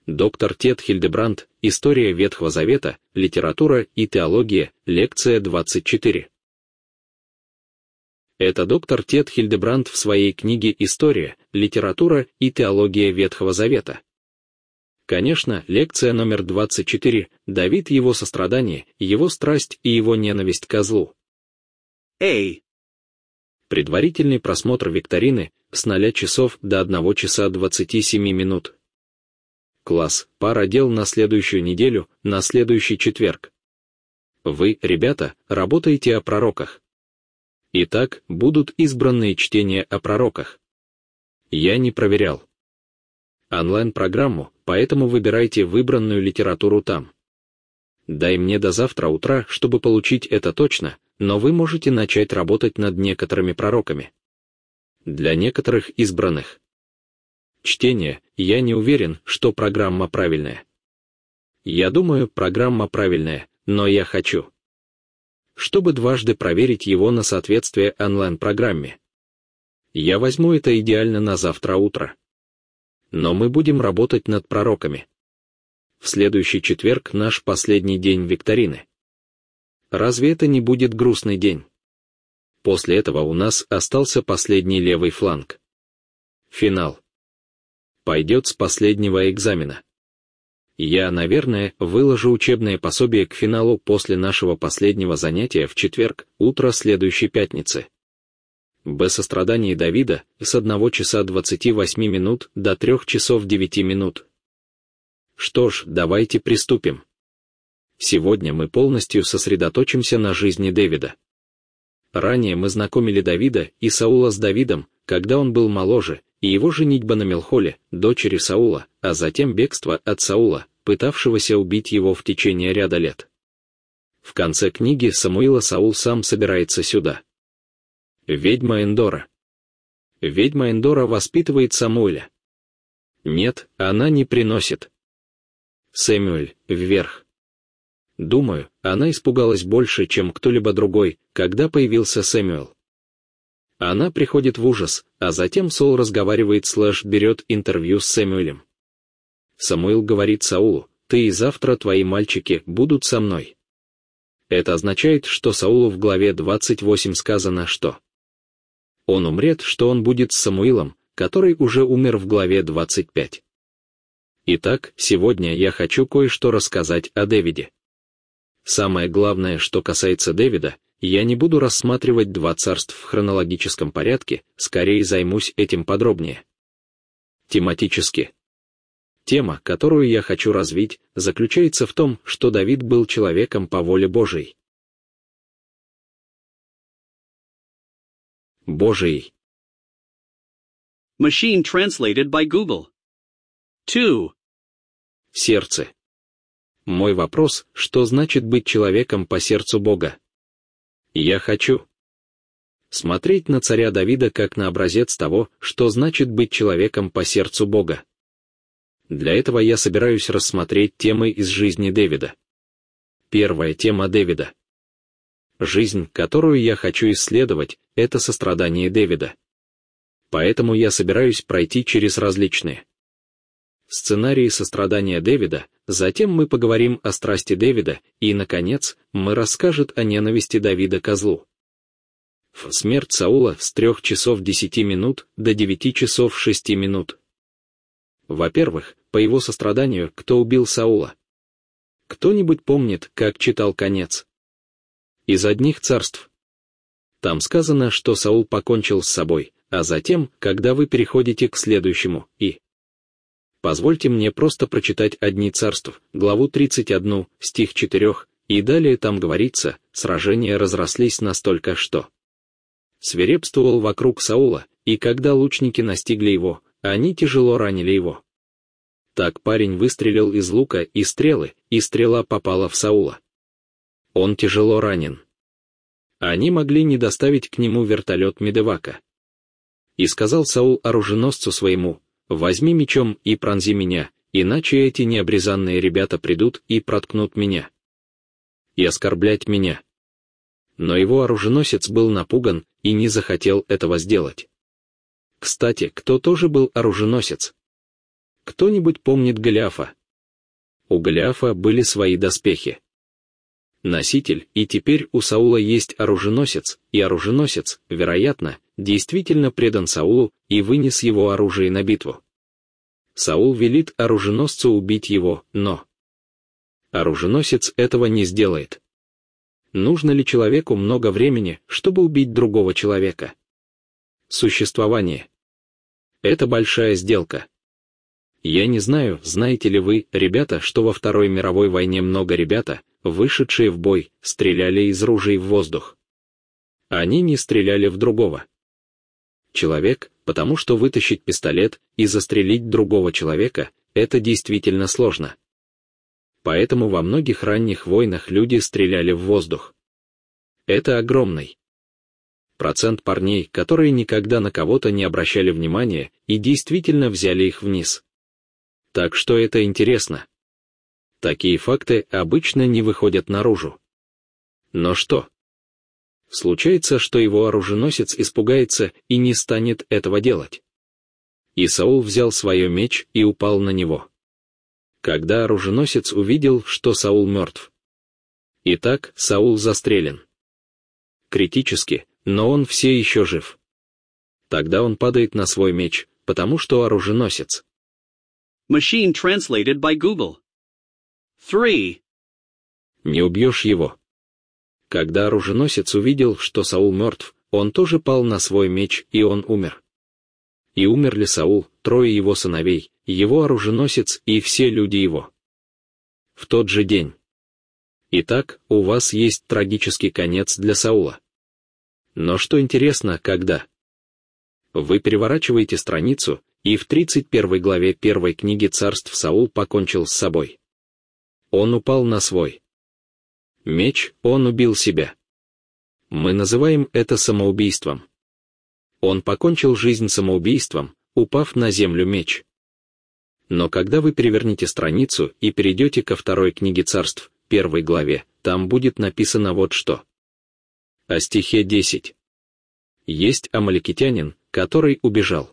Доктор Тед Хильдебранд, История Ветхого Завета, литература и теология, лекция 24. Это доктор Тед Хильдебранд в своей книге «История, литература и теология Ветхого Завета». Конечно, лекция номер 24, Давид, его сострадание, его страсть и его ненависть ко злу. Предварительный просмотр викторины с 0 часов до 1 часа 27 минут. Класс, пара дел на следующую неделю, на следующий четверг. Вы, ребята, работаете о пророках. Итак, будут избранные чтения о пророках. Я не проверял онлайн-программу, поэтому выбирайте выбранную литературу там. Дай мне до завтра утра, чтобы получить это точно, но вы можете начать работать над некоторыми пророками. Для некоторых избранных. Чтение, я не уверен, что программа правильная. Я думаю, программа правильная, но я хочу, чтобы дважды проверить его на соответствие онлайн-программе. Я возьму это идеально на завтра утро. Но мы будем работать над пророками. В следующий четверг наш последний день викторины. Разве это не будет грустный день? После этого у нас остался последний левый фланг. Финал. Пойдет с последнего экзамена. Я, наверное, выложу учебное пособие к финалу после нашего последнего занятия в четверг, утро следующей пятницы. Б. Сострадание Давида с 1 часа 28 минут до 3 часов 9 минут. Что ж, давайте приступим. Сегодня мы полностью сосредоточимся на жизни Давида. Ранее мы знакомили Давида и Саула с Давидом, когда он был моложе, и его женитьба на Мелхоле, дочери Саула, а затем бегство от Саула, пытавшегося убить его в течение ряда лет. В конце книги Самуила Саул сам собирается сюда. Ведьма Эндора. Ведьма Эндора воспитывает Самуэля. Нет, она не приносит. Сэмюэль, вверх. Думаю, она испугалась больше, чем кто-либо другой, когда появился Сэмюэл. Она приходит в ужас, а затем Саул разговаривает берет интервью с Сэмюэлем. Самуил говорит Саулу: «Ты и завтра твои мальчики будут со мной». Это означает, что Саулу в главе 28 сказано, что он умрет, что он будет с Самуилом, который уже умер в главе 25. Итак, сегодня я хочу кое-что рассказать о Давиде. Самое главное, что касается Давида, я не буду рассматривать 2 царств в хронологическом порядке, скорее займусь этим подробнее. Тематически. Тема, которую я хочу развить, заключается в том, что Давид был человеком по воле Божией. Божией. Machine translated by Google. 2. Сердце. Мой вопрос, что значит быть человеком по сердцу Бога? Я хочу смотреть на царя Давида как на образец того, что значит быть человеком по сердцу Бога. Для этого я собираюсь рассмотреть темы из жизни Давида. Первая тема Давида. Жизнь, которую я хочу исследовать, это сострадание Давида. Поэтому я собираюсь пройти через различные сценарии сострадания Давида, затем мы поговорим о страсти Давида, и, наконец, мы расскажем о ненависти Давида ко злу. Смерть Саула с 3 часов 10 минут до 9 часов 6 минут. Во-первых, по его состраданию, кто убил Саула? Кто-нибудь помнит, как читал конец? Из одних царств. Там сказано, что Саул покончил с собой, а затем, когда вы переходите к следующему, и позвольте мне просто прочитать одни царств, главу 31, стих 4, и далее там говорится, сражения разрослись настолько, что свирепствовал вокруг Саула, и когда лучники настигли его, они тяжело ранили его. Так парень выстрелил из лука и стрелы, и стрела попала в Саула. Он тяжело ранен. Они могли не доставить к нему вертолет Медевака. И сказал Саул оруженосцу своему: «Возьми мечом и пронзи меня, иначе эти необрезанные ребята придут и проткнут меня и оскорблять меня». Но его оруженосец был напуган и не захотел этого сделать. Кстати, кто тоже был оруженосец? Кто-нибудь помнит Голиафа? У Голиафа были свои доспехи. Носитель, и теперь у Саула есть оруженосец, и оруженосец, вероятно, действительно предан Саулу и вынес его оружие на битву. Саул велит оруженосцу убить его, но оруженосец этого не сделает. Нужно ли человеку много времени, чтобы убить другого человека? Существование. Это большая сделка. Я не знаю, знаете ли вы, ребята, что во Второй мировой войне много ребята, вышедшие в бой, стреляли из ружей в воздух. Они не стреляли в другого человека, потому что вытащить пистолет и застрелить другого человека – это действительно сложно. Поэтому во многих ранних войнах люди стреляли в воздух. Это огромный процент парней, которые никогда на кого-то не обращали внимания и действительно взяли их вниз. Так что это интересно. Такие факты обычно не выходят наружу. Но что? Случается, что его оруженосец испугается и не станет этого делать. И Саул взял свой меч и упал на него. Когда оруженосец увидел, что Саул мертв. Итак, Саул застрелен. Критически, но он все еще жив. Тогда он падает на свой меч, потому что оруженосец. Machine translated by Google. 3. Не убьешь его. Когда оруженосец увидел, что Саул мертв, он тоже пал на свой меч, и он умер. И умерли Саул, 3 его сыновей, его оруженосец и все люди его. В тот же день. Итак, у вас есть трагический конец для Саула. Но что интересно, когда вы переворачиваете страницу, и в 31 главе 1 книги Царств Саул покончил с собой. Он упал на свой меч, он убил себя. Мы называем это самоубийством. Он покончил жизнь самоубийством, упав на землю меч. Но когда вы перевернете страницу и перейдете ко 2 книге Царств, 1 главе, там будет написано вот что. О стихе 10. Есть амаликитянин, который убежал.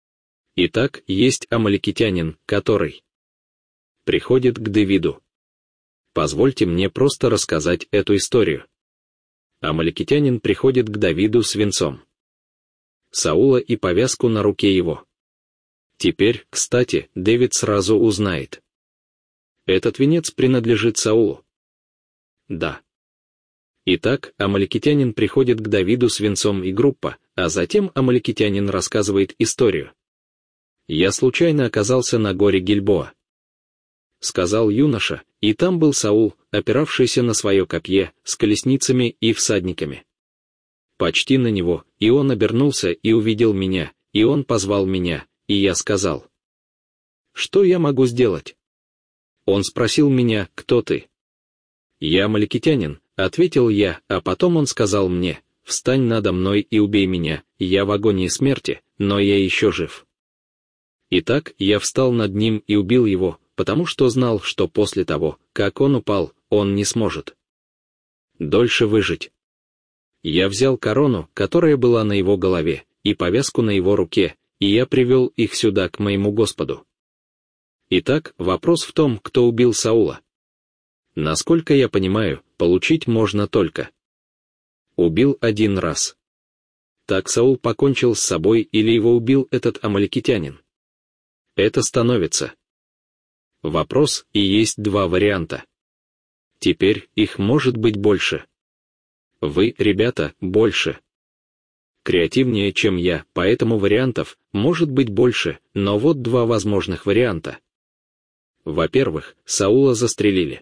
Итак, есть амаликитянин, который приходит к Давиду. Позвольте мне просто рассказать эту историю. Амаликитянин приходит к Давиду с венцом Саула и повязку на руке его. Теперь, кстати, Давид сразу узнает. Этот венец принадлежит Саулу. Да. Итак, амаликитянин приходит к Давиду с венцом и группа, а затем амаликитянин рассказывает историю. «Я случайно оказался на горе Гильбоа», — сказал юноша, и там был Саул, опиравшийся на свое копье, с колесницами и всадниками. Почти на него, и он обернулся и увидел меня, и он позвал меня, и я сказал: «Что я могу сделать?» Он спросил меня: «Кто ты?» «Я амаликитянин», — ответил я, а потом он сказал мне: «Встань надо мной и убей меня, я в агонии смерти, но я еще жив». Итак, я встал над ним и убил его, потому что знал, что после того, как он упал, он не сможет дольше выжить. Я взял корону, которая была на его голове, и повязку на его руке, и я привел их сюда к моему Господу. Итак, вопрос в том, кто убил Саула. Насколько я понимаю, получить можно только убил один раз. Так Саул покончил с собой или его убил этот амаликитянин? Это становится вопрос, и есть 2 варианта. Теперь их может быть больше. Вы, ребята, больше креативнее, чем я, поэтому вариантов может быть больше, но вот 2 возможных варианта. Во-первых, Саула застрелили.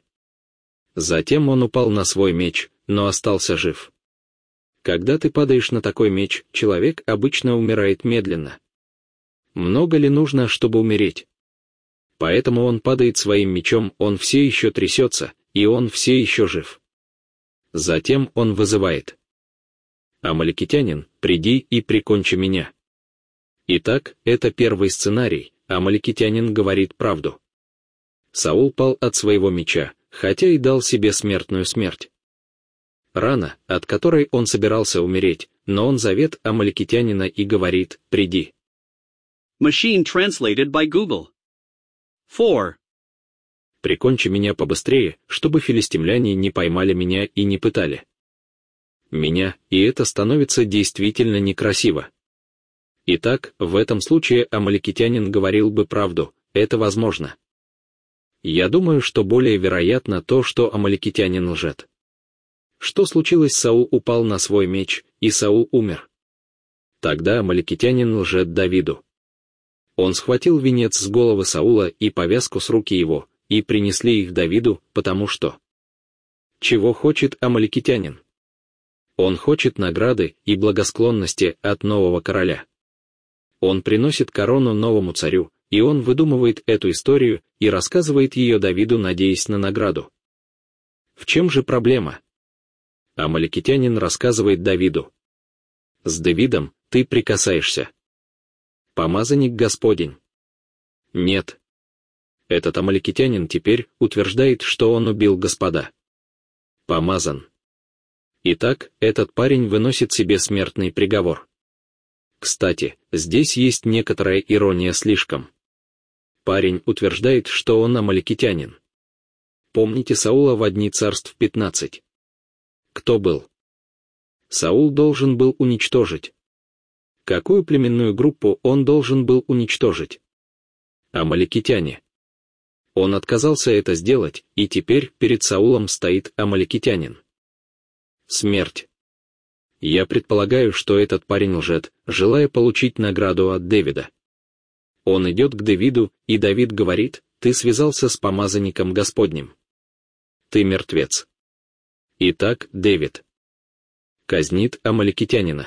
Затем он упал на свой меч, но остался жив. Когда ты падаешь на такой меч, человек обычно умирает медленно. Много ли нужно, чтобы умереть? Поэтому он падает своим мечом, он все еще трясется, и он все еще жив. Затем он вызывает: «Амаликитянин, приди и прикончи меня». Итак, это первый сценарий, амаликитянин говорит правду. Саул пал от своего меча, хотя и дал себе смертную смерть. Рана, от которой он собирался умереть, но он зовет амаликитянина и говорит: «Приди». Machine translated by Google. 4. Прикончи меня побыстрее, чтобы филистимляне не поймали меня и не пытали меня, и это становится действительно некрасиво. Итак, в этом случае амаликитянин говорил бы правду, это возможно. Я думаю, что более вероятно то, что амаликитянин лжет. Что случилось? Саул упал на свой меч, и Саул умер. Тогда амаликитянин лжет Давиду. Он схватил венец с головы Саула и повязку с руки его, и принесли их Давиду, потому что... Чего хочет амаликитянин? Он хочет награды и благосклонности от нового короля. Он приносит корону новому царю, и он выдумывает эту историю и рассказывает ее Давиду, надеясь на награду. В чем же проблема? Амаликитянин рассказывает Давиду. С Давидом ты прикасаешься. Помазанник Господень. Нет. Этот амаликитянин теперь утверждает, что он убил Господа. Помазан. Итак, этот парень выносит себе смертный приговор. Кстати, здесь есть некоторая ирония слишком. Парень утверждает, что он амаликитянин. Помните Саула в Одни Царств 15? Кто был? Саул должен был уничтожить. Какую племенную группу он должен был уничтожить? Амаликитяне. Он отказался это сделать, и теперь перед Саулом стоит амаликитянин. Смерть. Я предполагаю, что этот парень лжет, желая получить награду от Давида. Он идет к Давиду, и Давид говорит: «Ты связался с помазанником Господним. Ты мертвец». Итак, Давид казнит амаликитянина.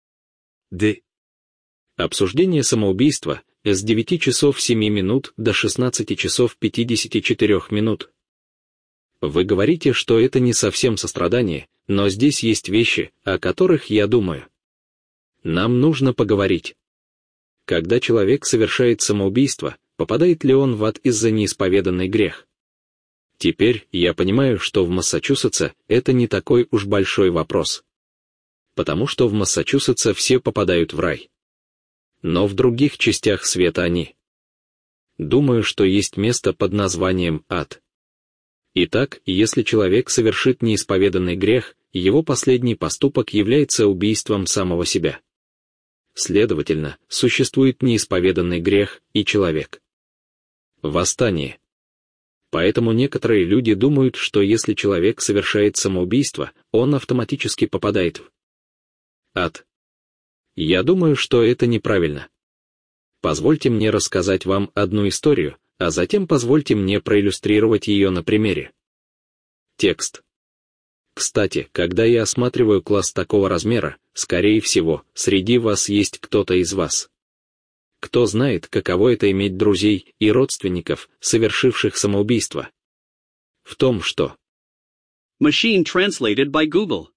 Обсуждение самоубийства с 9 часов 7 минут до 16 часов 54 минут. Вы говорите, что это не совсем сострадание, но здесь есть вещи, о которых я думаю. Нам нужно поговорить. Когда человек совершает самоубийство, попадает ли он в ад из-за неисповеданный грех? Теперь я понимаю, что в Массачусетсе это не такой уж большой вопрос. Потому что в Массачусетсе все попадают в рай. Но в других частях света они. Думаю, что есть место под названием ад. Итак, если человек совершит неисповеданный грех, его последний поступок является убийством самого себя. Следовательно, существует неисповеданный грех и человек. Восстание. Поэтому некоторые люди думают, что если человек совершает самоубийство, он автоматически попадает в ад. Я думаю, что это неправильно. Позвольте мне рассказать вам одну историю, а затем позвольте мне проиллюстрировать ее на примере. Текст. Кстати, когда я осматриваю класс такого размера, скорее всего, среди вас есть кто-то из вас. Кто знает, каково это иметь друзей и родственников, совершивших самоубийство? В том, что... Machine translated by Google.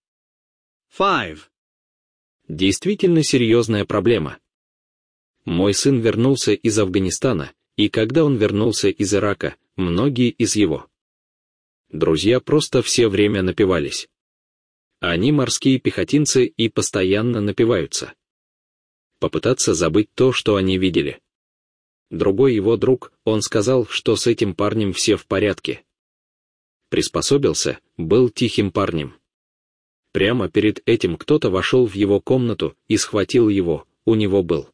5. Действительно серьезная проблема. Мой сын вернулся из Афганистана, и когда он вернулся из Ирака, многие из его друзья просто все время напивались. Они морские пехотинцы и постоянно напиваются. Попытаться забыть то, что они видели. Другой его друг, он сказал, что с этим парнем все в порядке. Приспособился, был тихим парнем. Прямо перед этим кто-то вошел в его комнату и схватил его, у него был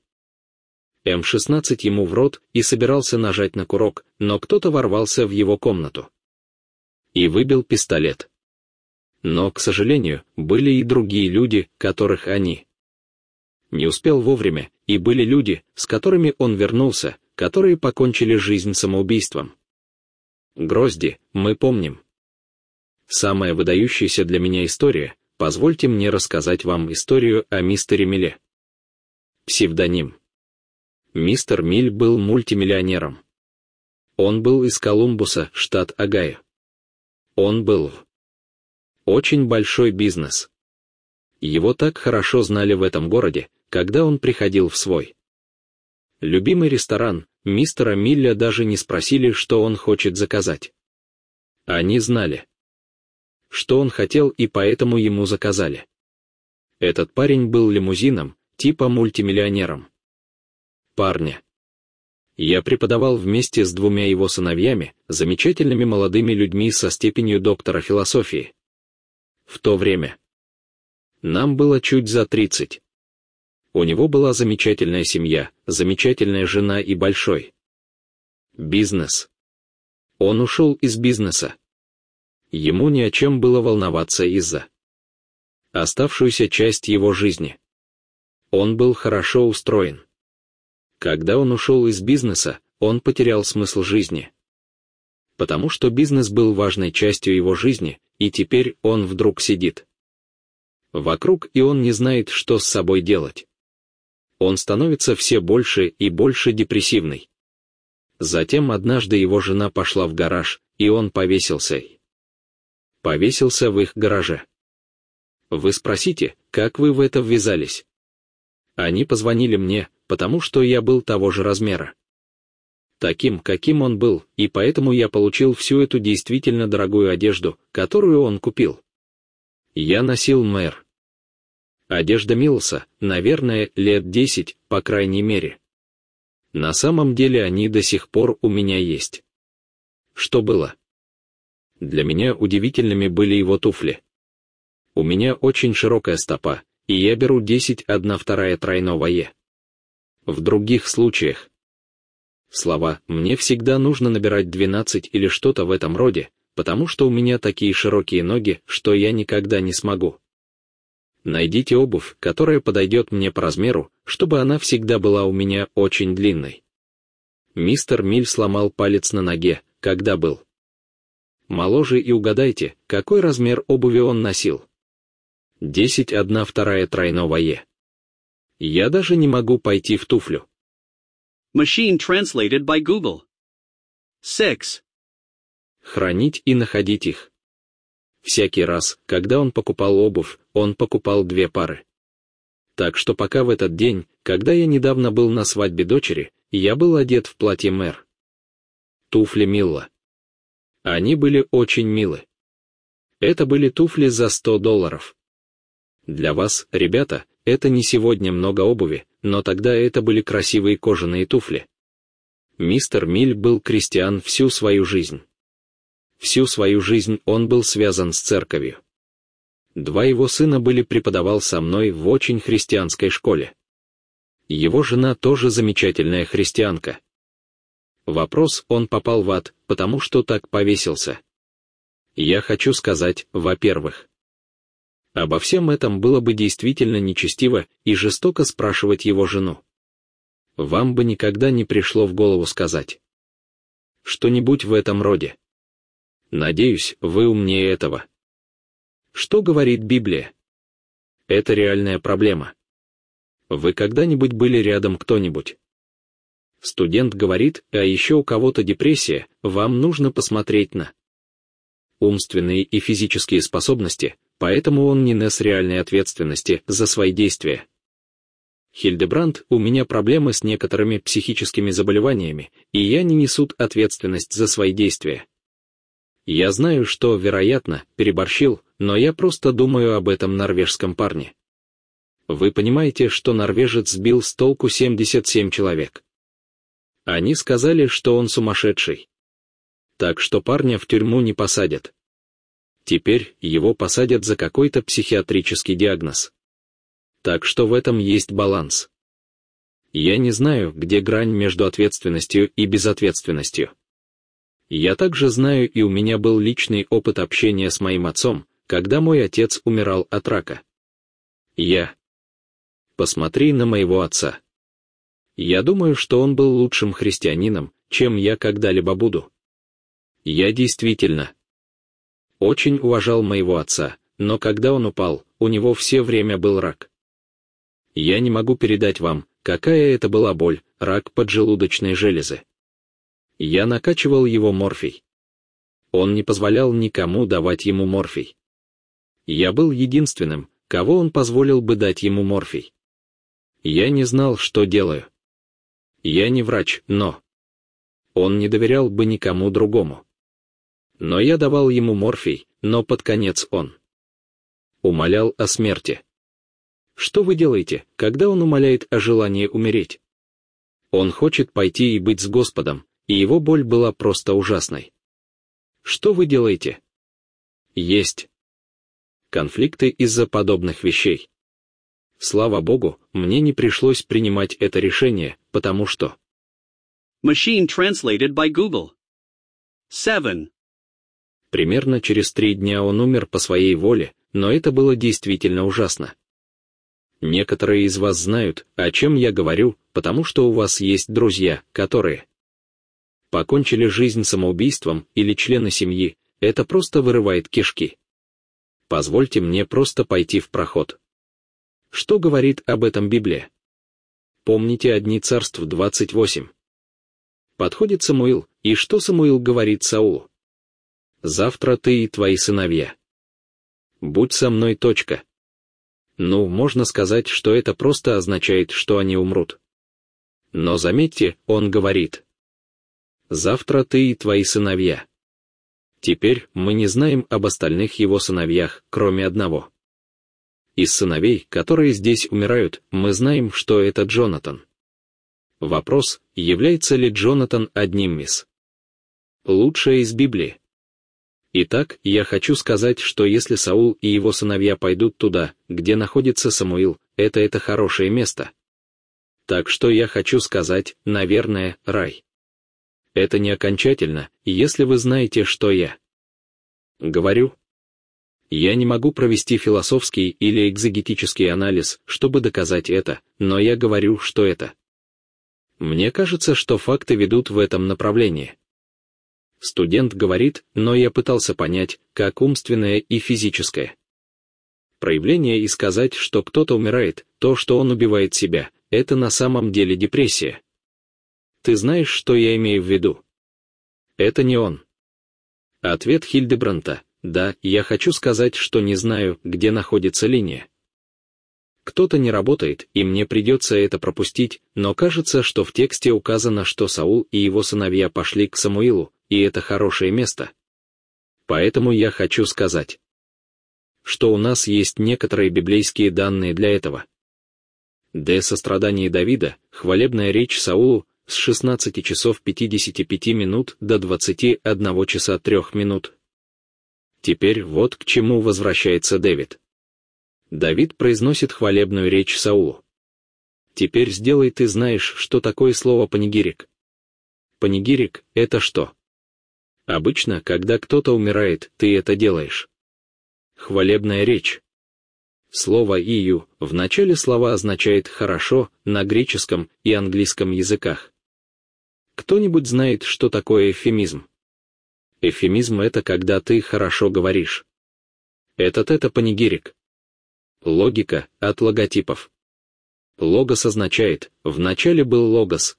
М-16 ему в рот и собирался нажать на курок, но кто-то ворвался в его комнату и выбил пистолет. Но, к сожалению, были и другие люди, которых они не успел вовремя, и были люди, с которыми он вернулся, которые покончили жизнь самоубийством. Грозди, мы помним. Самая выдающаяся для меня история, позвольте мне рассказать вам историю о мистере Милле. Псевдоним. Мистер Миль был мультимиллионером. Он был из Колумбуса, штат Огайо. Он был в очень большой бизнес. Его так хорошо знали в этом городе, когда он приходил в свой любимый ресторан, мистера Милля даже не спросили, что он хочет заказать. Они знали, что он хотел, и поэтому ему заказали. Этот парень был лимузином, типа мультимиллионером. Парня Я преподавал вместе с двумя его сыновьями, замечательными молодыми людьми со степенью доктора философии. В то время нам было чуть за 30. У него была замечательная семья, замечательная жена и большой бизнес. Он ушел из бизнеса. Ему ни о чем было волноваться из-за оставшуюся часть его жизни. Он был хорошо устроен. Когда он ушел из бизнеса, он потерял смысл жизни. Потому что бизнес был важной частью его жизни, и теперь он вдруг сидит вокруг, и он не знает, что с собой делать. Он становится все больше и больше депрессивный. Затем однажды его жена пошла в гараж, и он повесился. Повесился в их гараже. Вы спросите, как вы в это ввязались? Они позвонили мне, потому что я был того же размера. Таким, каким он был, и поэтому я получил всю эту действительно дорогую одежду, которую он купил. Я носил мэр. Одежда Милса, наверное, лет 10, по крайней мере. На самом деле они до сих пор у меня есть. Что было? Для меня удивительными были его туфли. У меня очень широкая стопа, и я беру 10/1/2 тройного Е. В других случаях слова «мне всегда нужно набирать 12» или что-то в этом роде, потому что у меня такие широкие ноги, что я никогда не смогу. Найдите обувь, которая подойдет мне по размеру, чтобы она всегда была у меня очень длинной. Мистер Миль сломал палец на ноге, когда был моложе, и угадайте, какой размер обуви он носил. 10/1/2 тройного Е. Я даже не могу пойти в туфлю. Machine translated by Google. 6. Хранить и находить их. Всякий раз, когда он покупал обувь, он покупал 2 пары. Так что пока в этот день, когда я недавно был на свадьбе дочери, я был одет в платье мэр. Туфли Милла. Они были очень милы. Это были туфли за $100. Для вас, ребята, это не сегодня много обуви, но тогда это были красивые кожаные туфли. Мистер Миль был крестьян всю свою жизнь. Всю свою жизнь он был связан с церковью. 2 его сына преподавал со мной в очень христианской школе. Его жена тоже замечательная христианка. Вопрос: он попал в ад, потому что так повесился. Я хочу сказать, во-первых, обо всем этом было бы действительно нечестиво и жестоко спрашивать его жену. Вам бы никогда не пришло в голову сказать что-нибудь в этом роде. Надеюсь, вы умнее этого. Что говорит Библия? Это реальная проблема. Вы когда-нибудь были рядом кто-нибудь? Студент говорит, а еще у кого-то депрессия, вам нужно посмотреть на умственные и физические способности, поэтому он не нес реальной ответственности за свои действия. Хильдебранд, у меня проблемы с некоторыми психическими заболеваниями, и я не несу ответственность за свои действия. Я знаю, что, вероятно, переборщил, но я просто думаю об этом норвежском парне. Вы понимаете, что норвежец сбил с толку 77 человек. Они сказали, что он сумасшедший. Так что парня в тюрьму не посадят. Теперь его посадят за какой-то психиатрический диагноз. Так что в этом есть баланс. Я не знаю, где грань между ответственностью и безответственностью. Я также знаю, и у меня был личный опыт общения с моим отцом, когда мой отец умирал от рака. Посмотри на моего отца. Я думаю, что он был лучшим христианином, чем я когда-либо буду. Я действительно очень уважал моего отца, но когда он упал, у него все время был рак. Я не могу передать вам, какая это была боль, рак поджелудочной железы. Я накачивал его морфий. Он не позволял никому давать ему морфий. Я был единственным, кого он позволил бы дать ему морфий. Я не знал, что делаю. Я не врач, но он не доверял бы никому другому. Но я давал ему морфий, но под конец он умолял о смерти. Что вы делаете, когда он умоляет о желании умереть? Он хочет пойти и быть с Господом, и его боль была просто ужасной. Что вы делаете? Есть конфликты из-за подобных вещей. Слава Богу, мне не пришлось принимать это решение, потому что... Machine translated by Google. 7. Примерно через 3 дня он умер по своей воле, но это было действительно ужасно. Некоторые из вас знают, о чем я говорю, потому что у вас есть друзья, которые покончили жизнь самоубийством или члены семьи, это просто вырывает кишки. Позвольте мне просто пойти в проход. Что говорит об этом Библия? Помните Одни Царств 28. Подходит Самуил, и что Самуил говорит Саулу? «Завтра ты и твои сыновья. Будь со мной. Ну, можно сказать, что это просто означает, что они умрут. Но заметьте, он говорит: «Завтра ты и твои сыновья». Теперь мы не знаем об остальных его сыновьях, кроме одного. Из сыновей, которые здесь умирают, мы знаем, что это Джонатан. Вопрос, является ли Джонатан одним из лучшее из Библии? Итак, я хочу сказать, что если Саул и его сыновья пойдут туда, где находится Самуил, это хорошее место. Так что я хочу сказать, наверное, рай. Это не окончательно, если вы знаете, что я говорю. Я не могу провести философский или экзегетический анализ, чтобы доказать это, но я говорю, что это. Мне кажется, что факты ведут в этом направлении. Студент говорит, но я пытался понять, как умственное и физическое проявление и сказать, что кто-то умирает, то, что он убивает себя, это на самом деле депрессия. Ты знаешь, что я имею в виду? Это не он. Ответ Хильдебранта: да, я хочу сказать, что не знаю, где находится линия. Кто-то не работает, и мне придется это пропустить, но кажется, что в тексте указано, что Саул и его сыновья пошли к Самуилу, и это хорошее место. Поэтому я хочу сказать, что у нас есть некоторые библейские данные для этого. Сострадание Давида, хвалебная речь Саулу, с 16 часов 55 минут до 21 часа 3 минут. Теперь вот к чему возвращается Давид. Давид произносит хвалебную речь Саулу. Теперь сделай, ты знаешь, что такое слово панигирик. Панигирик — это что? Обычно, когда кто-то умирает, ты это делаешь. Хвалебная речь. Слово «ию» в начале слова означает «хорошо» на греческом и английском языках. Кто-нибудь знает, что такое эвфемизм? Эвфемизм — это когда ты хорошо говоришь. Это панигирик. Логика от логотипов. Логос означает «в начале был логос»,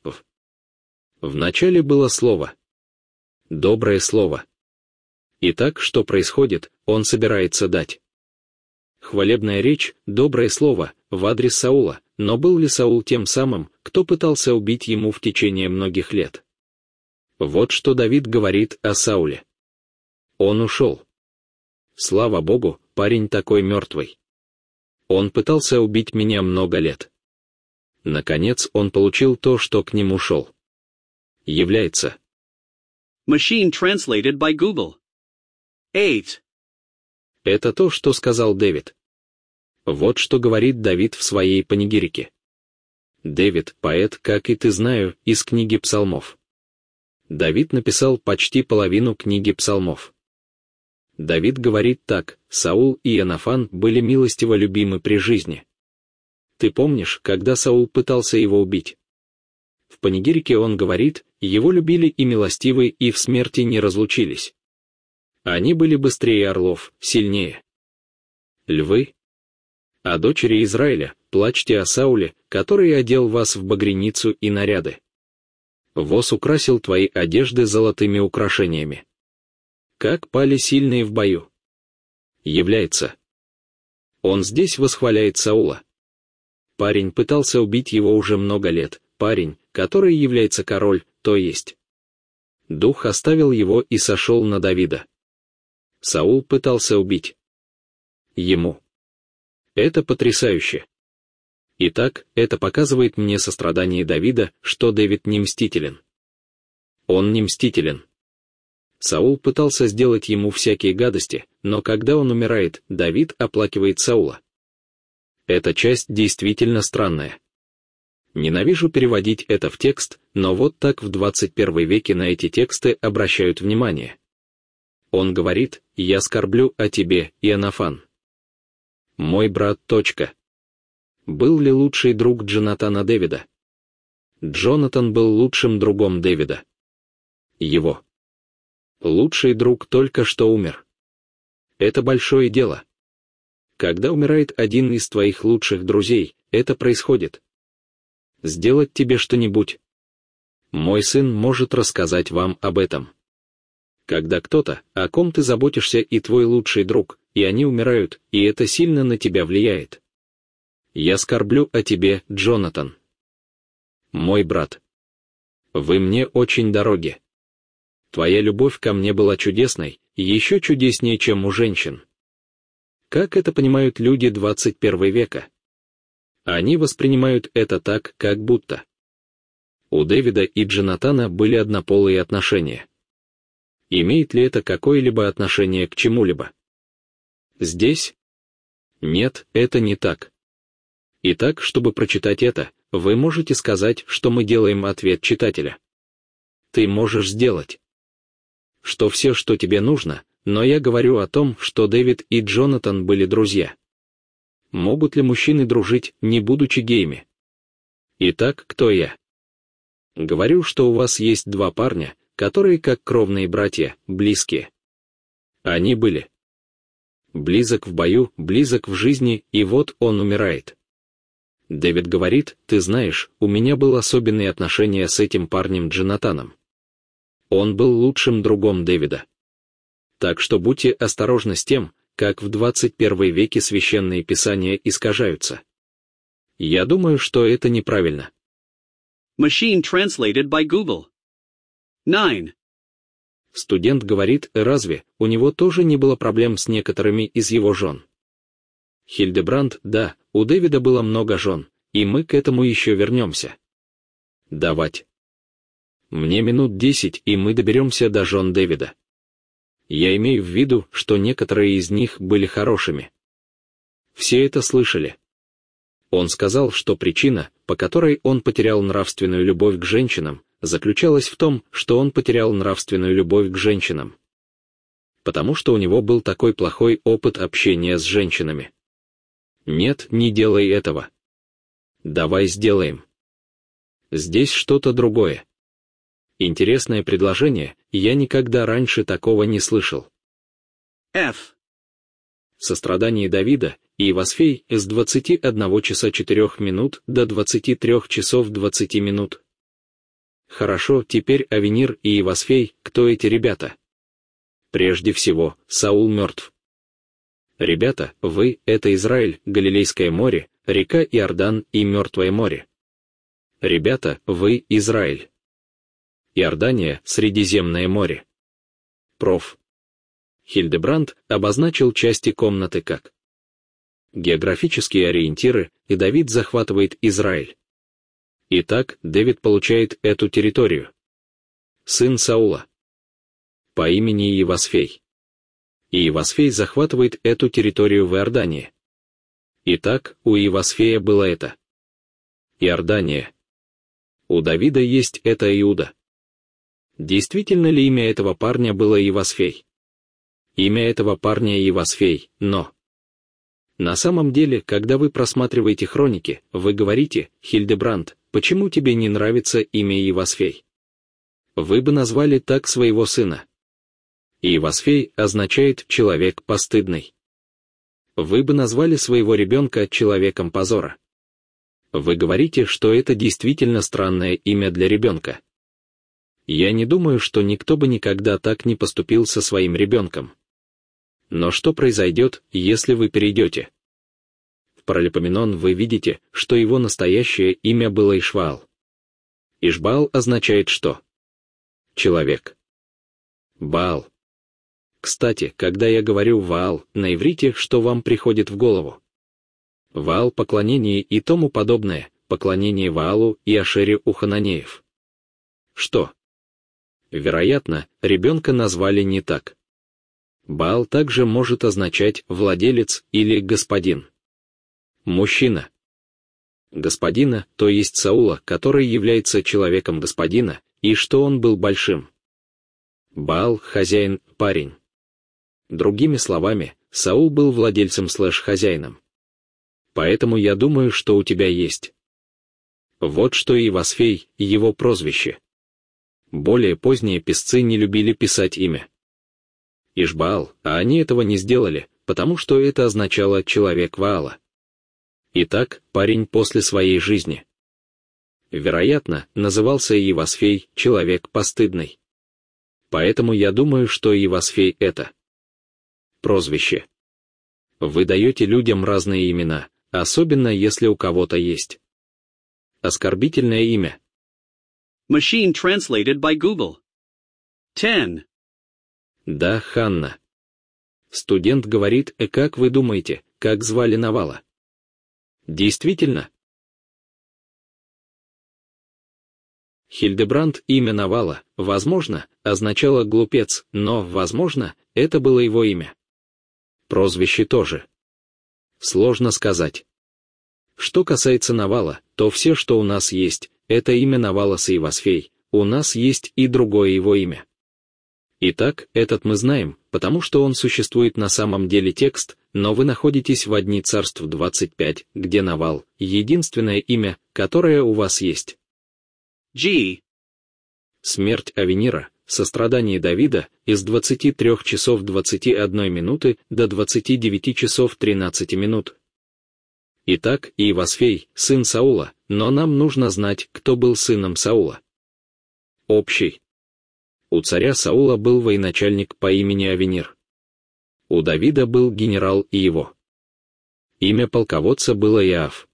в начале было слово. Доброе слово. Итак, что происходит, он собирается дать. Хвалебная речь, доброе слово, в адрес Саула, но был ли Саул тем самым, кто пытался убить ему в течение многих лет? Вот что Давид говорит о Сауле. Он ушел. Слава Богу, парень такой мертвый. Он пытался убить меня много лет. Наконец он получил то, что к нему шел. Является. Machine translated by Google. 8. Это то, что сказал Дэвид. Вот что говорит Давид в своей панигирике. Дэвид — поэт, как и ты знаю, из книги Псалмов. Давид написал почти половину книги Псалмов. Давид говорит так: Саул и Ионафан были милостиво любимы при жизни. Ты помнишь, когда Саул пытался его убить? В панигирике он говорит, его любили и милостивы, и в смерти не разлучились. Они были быстрее орлов, сильнее. Львы. А дочери Израиля, плачьте о Сауле, который одел вас в багряницу и наряды. Воз украсил твои одежды золотыми украшениями. Как пали сильные в бою. Является. Он здесь восхваляет Саула. Парень пытался убить его уже много лет, парень, который является король, то есть. Дух оставил его и сошел на Давида. Саул пытался убить ему. Это потрясающе. Итак, это показывает мне сострадание Давида, что Дэвид не мстителен. Он не мстителен. Саул пытался сделать ему всякие гадости, но когда он умирает, Давид оплакивает Саула. Эта часть действительно странная. Ненавижу переводить это в текст, но вот так в 21 веке на эти тексты обращают внимание. Он говорит: «Я скорблю о тебе, Иоаннафан. Мой брат. Был ли лучший друг Джонатана Дэвида? Джонатан был лучшим другом Дэвида. Его лучший друг только что умер. Это большое дело. Когда умирает один из твоих лучших друзей, это происходит. Сделать тебе что-нибудь. Мой сын может рассказать вам об этом. Когда кто-то, о ком ты заботишься, и твой лучший друг, и они умирают, и это сильно на тебя влияет. Я скорблю о тебе, Джонатан. Мой брат. Вы мне очень дороги. Твоя любовь ко мне была чудесной, еще чудеснее, чем у женщин. Как это понимают люди 21 века? Они воспринимают это так, как будто у Дэвида и Джонатана были однополые отношения. Имеет ли это какое-либо отношение к чему-либо? Здесь? Нет, это не так. Итак, чтобы прочитать это, вы можете сказать, что мы делаем ответ читателя. Ты можешь сделать, что все, что тебе нужно, но я говорю о том, что Дэвид и Джонатан были друзья. Могут ли мужчины дружить, не будучи геями? Итак, кто я? Говорю, что у вас есть два парня, которые как кровные братья, близкие. Они были близок в бою, близок в жизни, и вот он умирает. Дэвид говорит: ты знаешь, у меня было особенные отношения с этим парнем Джонатаном. Он был лучшим другом Дэвида. Так что будьте осторожны с тем, как в 21 веке священные писания искажаются. Я думаю, что это неправильно. Machine translated by Google. 9. Студент говорит: разве у него тоже не было проблем с некоторыми из его жен? Хильдебранд: да, у Дэвида было много жен, и мы к этому еще вернемся. Давать. Мне минут 10, и мы доберемся до жен Дэвида. Я имею в виду, что некоторые из них были хорошими. Все это слышали. Он сказал, что причина, по которой он потерял нравственную любовь к женщинам, заключалась в том, что он потерял нравственную любовь к женщинам. Потому что у него был такой плохой опыт общения с женщинами. Нет, не делай этого. Давай сделаем. Здесь что-то другое. Интересное предложение, я никогда раньше такого не слышал. F. Сострадание Давида и Иосфей с 21 часа 4 минут до 23 часов 20 минут. Хорошо, теперь Авенир и Иосфей, кто эти ребята? Прежде всего, Саул мертв. Ребята, вы — это Израиль, Галилейское море, река Иордан и Мертвое море. Ребята, вы — Израиль. Иордания, Средиземное море. Проф. Хильдебранд обозначил части комнаты как географические ориентиры, и Давид захватывает Израиль. Итак, Дэвид получает эту территорию. Сын Саула. По имени Иосфей. И Иосфей захватывает эту территорию в Иордании. Итак, у Иосфея было это. Иордания. У Давида есть это Иуда. Действительно ли имя этого парня было Иосфей? Имя этого парня Иосфей, но на самом деле, когда вы просматриваете хроники, вы говорите: Хильдебранд, почему тебе не нравится имя Иосфей? Вы бы назвали так своего сына. Иосфей означает «человек постыдный». Вы бы назвали своего ребенка человеком позора. Вы говорите, что это действительно странное имя для ребенка. Я не думаю, что никто бы никогда так не поступил со своим ребенком. Но что произойдет, если вы перейдете? В Паралипоменон вы видите, что его настоящее имя было Ишбаал. Ишбаал означает что? Человек. Баал. Кстати, когда я говорю «Ваал» на иврите, что вам приходит в голову? Ваал поклонение и тому подобное, поклонение Ваалу и Ашере у хананеев. Что? Вероятно, ребенка назвали не так. Баал также может означать «владелец» или «господин». Мужчина. Господина, то есть Саула, который является человеком господина, и что он был большим. Баал, хозяин, парень. Другими словами, Саул был владельцем/хозяином. Поэтому я думаю, что у тебя есть. Вот что Иевасфей, его прозвище. Более поздние писцы не любили писать имя Ишбаал, а они этого не сделали, потому что это означало «человек Ваала». Итак, парень после своей жизни. Вероятно, назывался Иевасфей «человек постыдный». Поэтому я думаю, что Иевасфей — это прозвище. Вы даете людям разные имена, особенно если у кого-то есть оскорбительное имя. Machine translated by Google. 10. Да, Ханна. Студент говорит, как вы думаете, как звали Навала? Действительно? Хильдебранд, имя Навала, возможно, означало «глупец», но, возможно, это было его имя. Прозвище тоже. Сложно сказать. Что касается Навала, то все, что у нас есть, это имя Навала с Иевасфей, у нас есть и другое его имя. Итак, этот мы знаем, потому что он существует на самом деле текст, но вы находитесь в Одни Царств 25, где Навал — единственное имя, которое у вас есть. G. Смерть Авенира, сострадание Давида, из 23 часов 21 минуты до 29 часов 13 минут. Итак, Иевасфей, сын Саула, но нам нужно знать, кто был сыном Саула. Общий. У царя Саула был военачальник по имени Авенир. У Давида был генерал и его. Имя полководца было Иоав.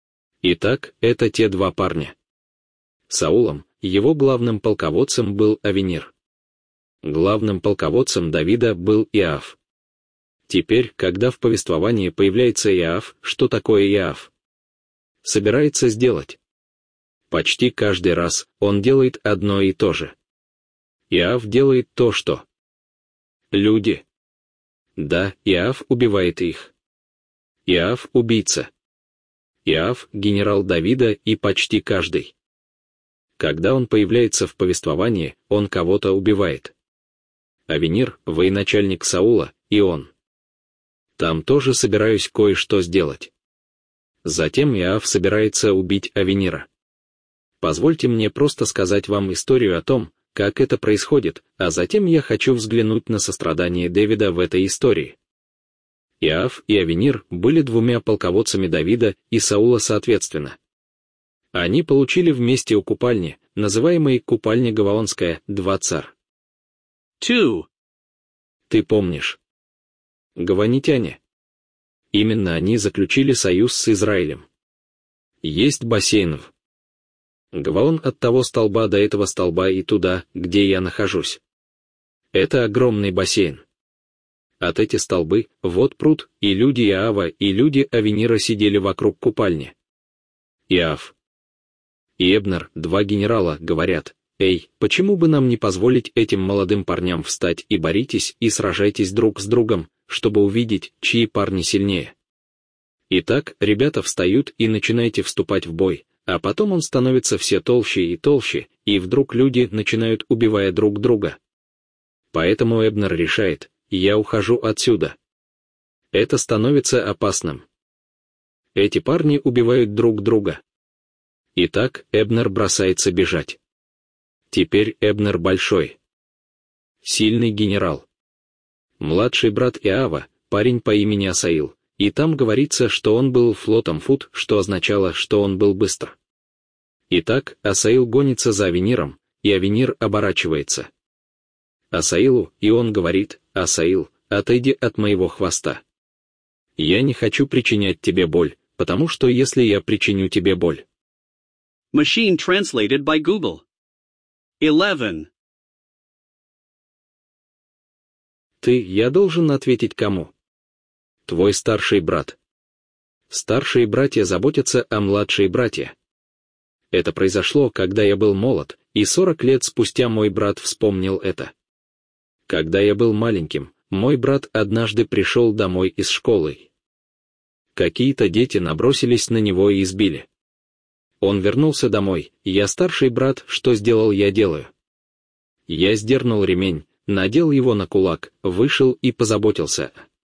Итак, это те два парня. Саулом, его главным полководцем был Авенир. Главным полководцем Давида был Иоав. Теперь, когда в повествовании появляется Иоав, что такое Иоав? Собирается сделать. Почти каждый раз он делает одно и то же. Иоав делает то, что люди. Да, Иоав убивает их. Иоав — убийца. Иоав — генерал Давида и почти каждый. Когда он появляется в повествовании, он кого-то убивает. Авенир — военачальник Саула, и он. Там тоже собираюсь кое-что сделать. Затем Иоав собирается убить Авенира. Позвольте мне просто сказать вам историю о том, как это происходит, а затем я хочу взглянуть на сострадание Давида в этой истории. Иоав и Авенир были двумя полководцами Давида и Саула соответственно. Они получили вместе у купальни, называемой купальня Гаваонская, 2 царь. 2. Ты помнишь. Гаванитяне. Именно они заключили союз с Израилем. Есть бассейнов. Гаваон от того столба до этого столба и туда, где я нахожусь. Это огромный бассейн. От эти столбы, вот пруд, и люди Иоава и люди Авенира сидели вокруг купальни. Иоав и Эбнер, два генерала, говорят: «Эй, почему бы нам не позволить этим молодым парням встать и боритесь и сражайтесь друг с другом, чтобы увидеть, чьи парни сильнее?» Итак, ребята встают и начинаете вступать в бой, а потом он становится все толще и толще, и вдруг люди начинают убивая друг друга. Поэтому Эбнер решает: «Я ухожу отсюда». Это становится опасным. Эти парни убивают друг друга. Итак, Эбнер бросается бежать. Теперь Эбнер большой. Сильный генерал. Младший брат Иоава, парень по имени Асаил, и там говорится, что он был флотом фут, что означало, что он был быстр. Итак, Асаил гонится за Авениром, и Авенир оборачивается Асаилу, и он говорит: «Асаил, отойди от моего хвоста. Я не хочу причинять тебе боль, потому что если я причиню тебе боль». Machine translated by Google. 11. Я должен ответить кому? Твой старший брат. Старшие братья заботятся о младшие братья. Это произошло, когда я был молод, и 40 лет спустя мой брат вспомнил это. Когда я был маленьким, мой брат однажды пришел домой из школы. Какие-то дети набросились на него и избили. Он вернулся домой, я старший брат, что сделал, я делаю. Я сдернул ремень, надел его на кулак, вышел и позаботился.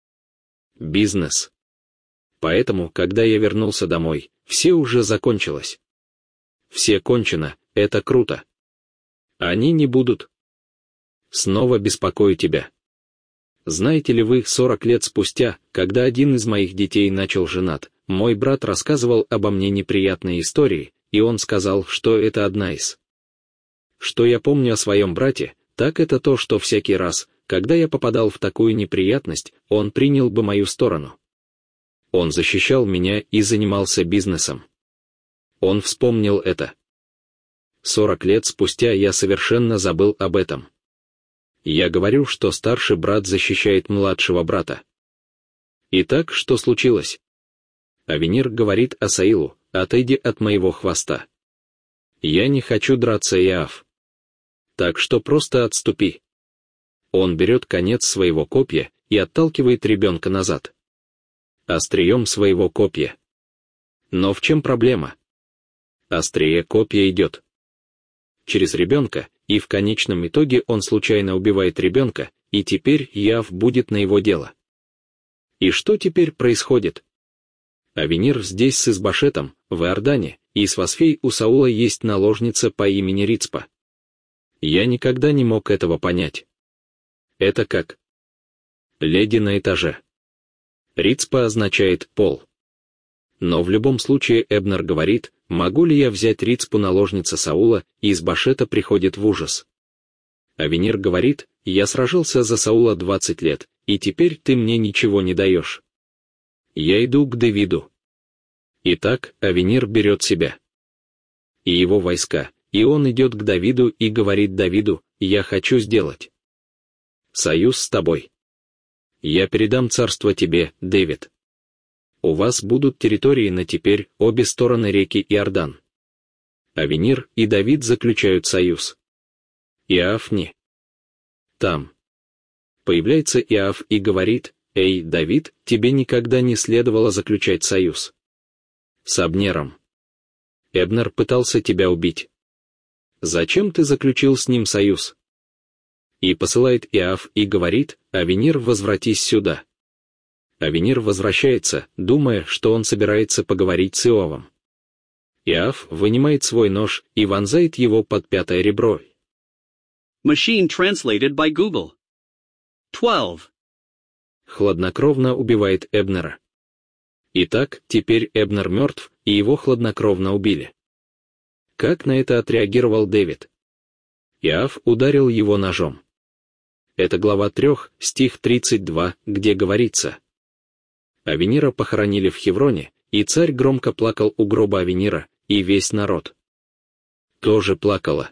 Бизнес. Поэтому, когда я вернулся домой, все уже закончилось. Все кончено, это круто. Они не будут. Снова беспокою тебя. Знаете ли вы, 40 лет спустя, когда один из моих детей начал женат, мой брат рассказывал обо мне неприятные истории, и он сказал, что это одна из. Что я помню о своем брате, так это то, что всякий раз, когда я попадал в такую неприятность, он принял бы мою сторону. Он защищал меня и занимался бизнесом. Он вспомнил это. 40 лет спустя я совершенно забыл об этом. Я говорю, что старший брат защищает младшего брата. Итак, что случилось? Авенир говорит Асаилу: «Отойди от моего хвоста. Я не хочу драться, Иоав. Так что просто отступи». Он берет конец своего копья и отталкивает ребенка назад. Острием своего копья. Но в чем проблема? Острие копья идет через ребенка, и в конечном итоге он случайно убивает ребенка, и теперь Иоав будет на его дело. И что теперь происходит? Авенир здесь с Исбошетом, в Иордане, и с Васфей у Саула есть наложница по имени Рицпа. Я никогда не мог этого понять. Это как? Леди на этаже. Рицпа означает «пол». Но в любом случае Эбнер говорит: «Могу ли я взять Рицпу, наложница Саула?» И Исбошета приходит в ужас. Авенир говорит: «Я сражался за Саула 20 лет, и теперь ты мне ничего не даешь. Я иду к Давиду». Итак, Авенир берет себя и его войска, и он идет к Давиду и говорит Давиду: «Я хочу сделать союз с тобой. Я передам царство тебе, Давид. У вас будут территории на теперь обе стороны реки Иордан». Авенир и Давид заключают союз. Иоав не там. Появляется Иоав и говорит: «Эй, Давид, тебе никогда не следовало заключать союз с Абнером. Эбнер пытался тебя убить. Зачем ты заключил с ним союз?» И посылает Иоав и говорит: «Авенир, возвратись сюда». Авенир возвращается, думая, что он собирается поговорить с Иоавом. Иоав вынимает свой нож и вонзает его под пятое ребро. Machine translated by Google. 12. Хладнокровно убивает Эбнера. Итак, теперь Эбнер мертв, и его хладнокровно убили. Как на это отреагировал Давид? Иоав ударил его ножом. Это глава 3, стих 32, где говорится: «Авенира похоронили в Хевроне, и царь громко плакал у гроба Авенира, и весь народ тоже плакала».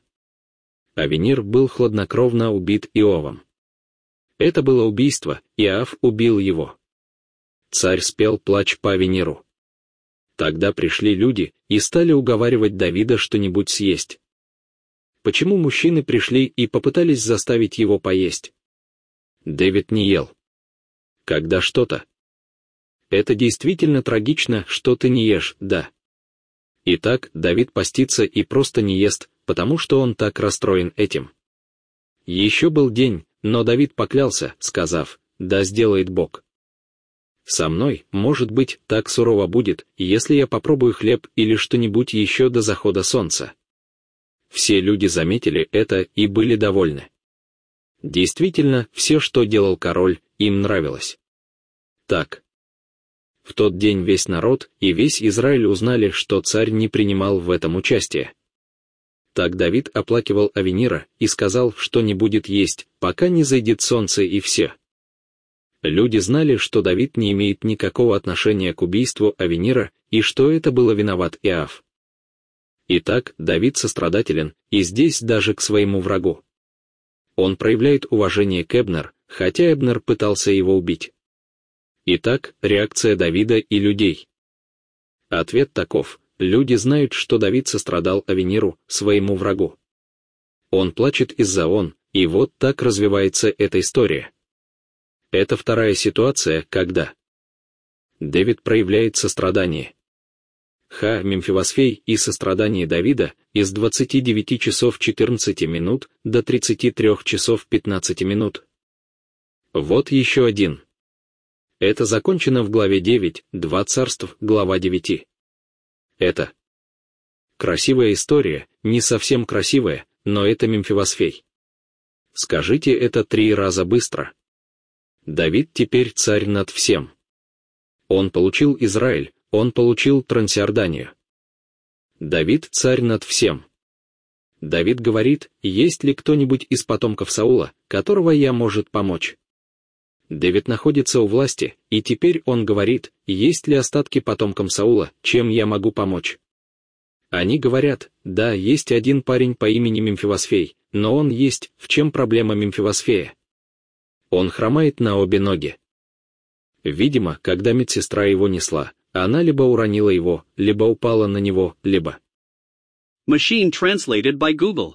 Авенир был хладнокровно убит Иовом. Это было убийство, Иоав убил его. Царь спел плач по Авениру. Тогда пришли люди и стали уговаривать Давида что-нибудь съесть. Почему мужчины пришли и попытались заставить его поесть? Давид не ел. Когда что-то. Это действительно трагично, что ты не ешь, да. Итак, Давид постится и просто не ест, потому что он так расстроен этим. Еще был день, но Давид поклялся, сказав: «Да сделает Бог со мной, может быть, так сурово будет, если я попробую хлеб или что-нибудь еще до захода солнца». Все люди заметили это и были довольны. Действительно, все, что делал король, им нравилось. Так. В тот день весь народ и весь Израиль узнали, что царь не принимал в этом участие. Так Давид оплакивал Авенира и сказал, что не будет есть, пока не зайдет солнце, и все. Люди знали, что Давид не имеет никакого отношения к убийству Авенира и что это было виноват Иоав. Итак, Давид сострадателен, и здесь даже к своему врагу. Он проявляет уважение к Эбнер, хотя Эбнер пытался его убить. Итак, реакция Давида и людей. Ответ таков: люди знают, что Давид сострадал Авениру, своему врагу. Он плачет из-за он, и вот так развивается эта история. Это вторая ситуация, когда Давид проявляет сострадание. Мемфивосфей и сострадание Давида из 29 часов 14 минут до 33 часов 15 минут. Вот еще один. Это закончено в главе 9, 2 царств, глава 9. Это красивая история, не совсем красивая, но это Мемфивосфей. Скажите это 3 раза быстро. Давид теперь царь над всем. Он получил Израиль, он получил Трансиорданию. Давид царь над всем. Давид говорит: есть ли кто-нибудь из потомков Саула, которого я может помочь? Давид находится у власти, и теперь он говорит: есть ли остатки потомкам Саула, чем я могу помочь? Они говорят: да, есть один парень по имени Мемфивосфей, но он есть. В чем проблема Мемфивосфея? Он хромает на обе ноги. Видимо, когда медсестра его несла, она либо уронила его, либо упала на него, либо... Machine translated by Google.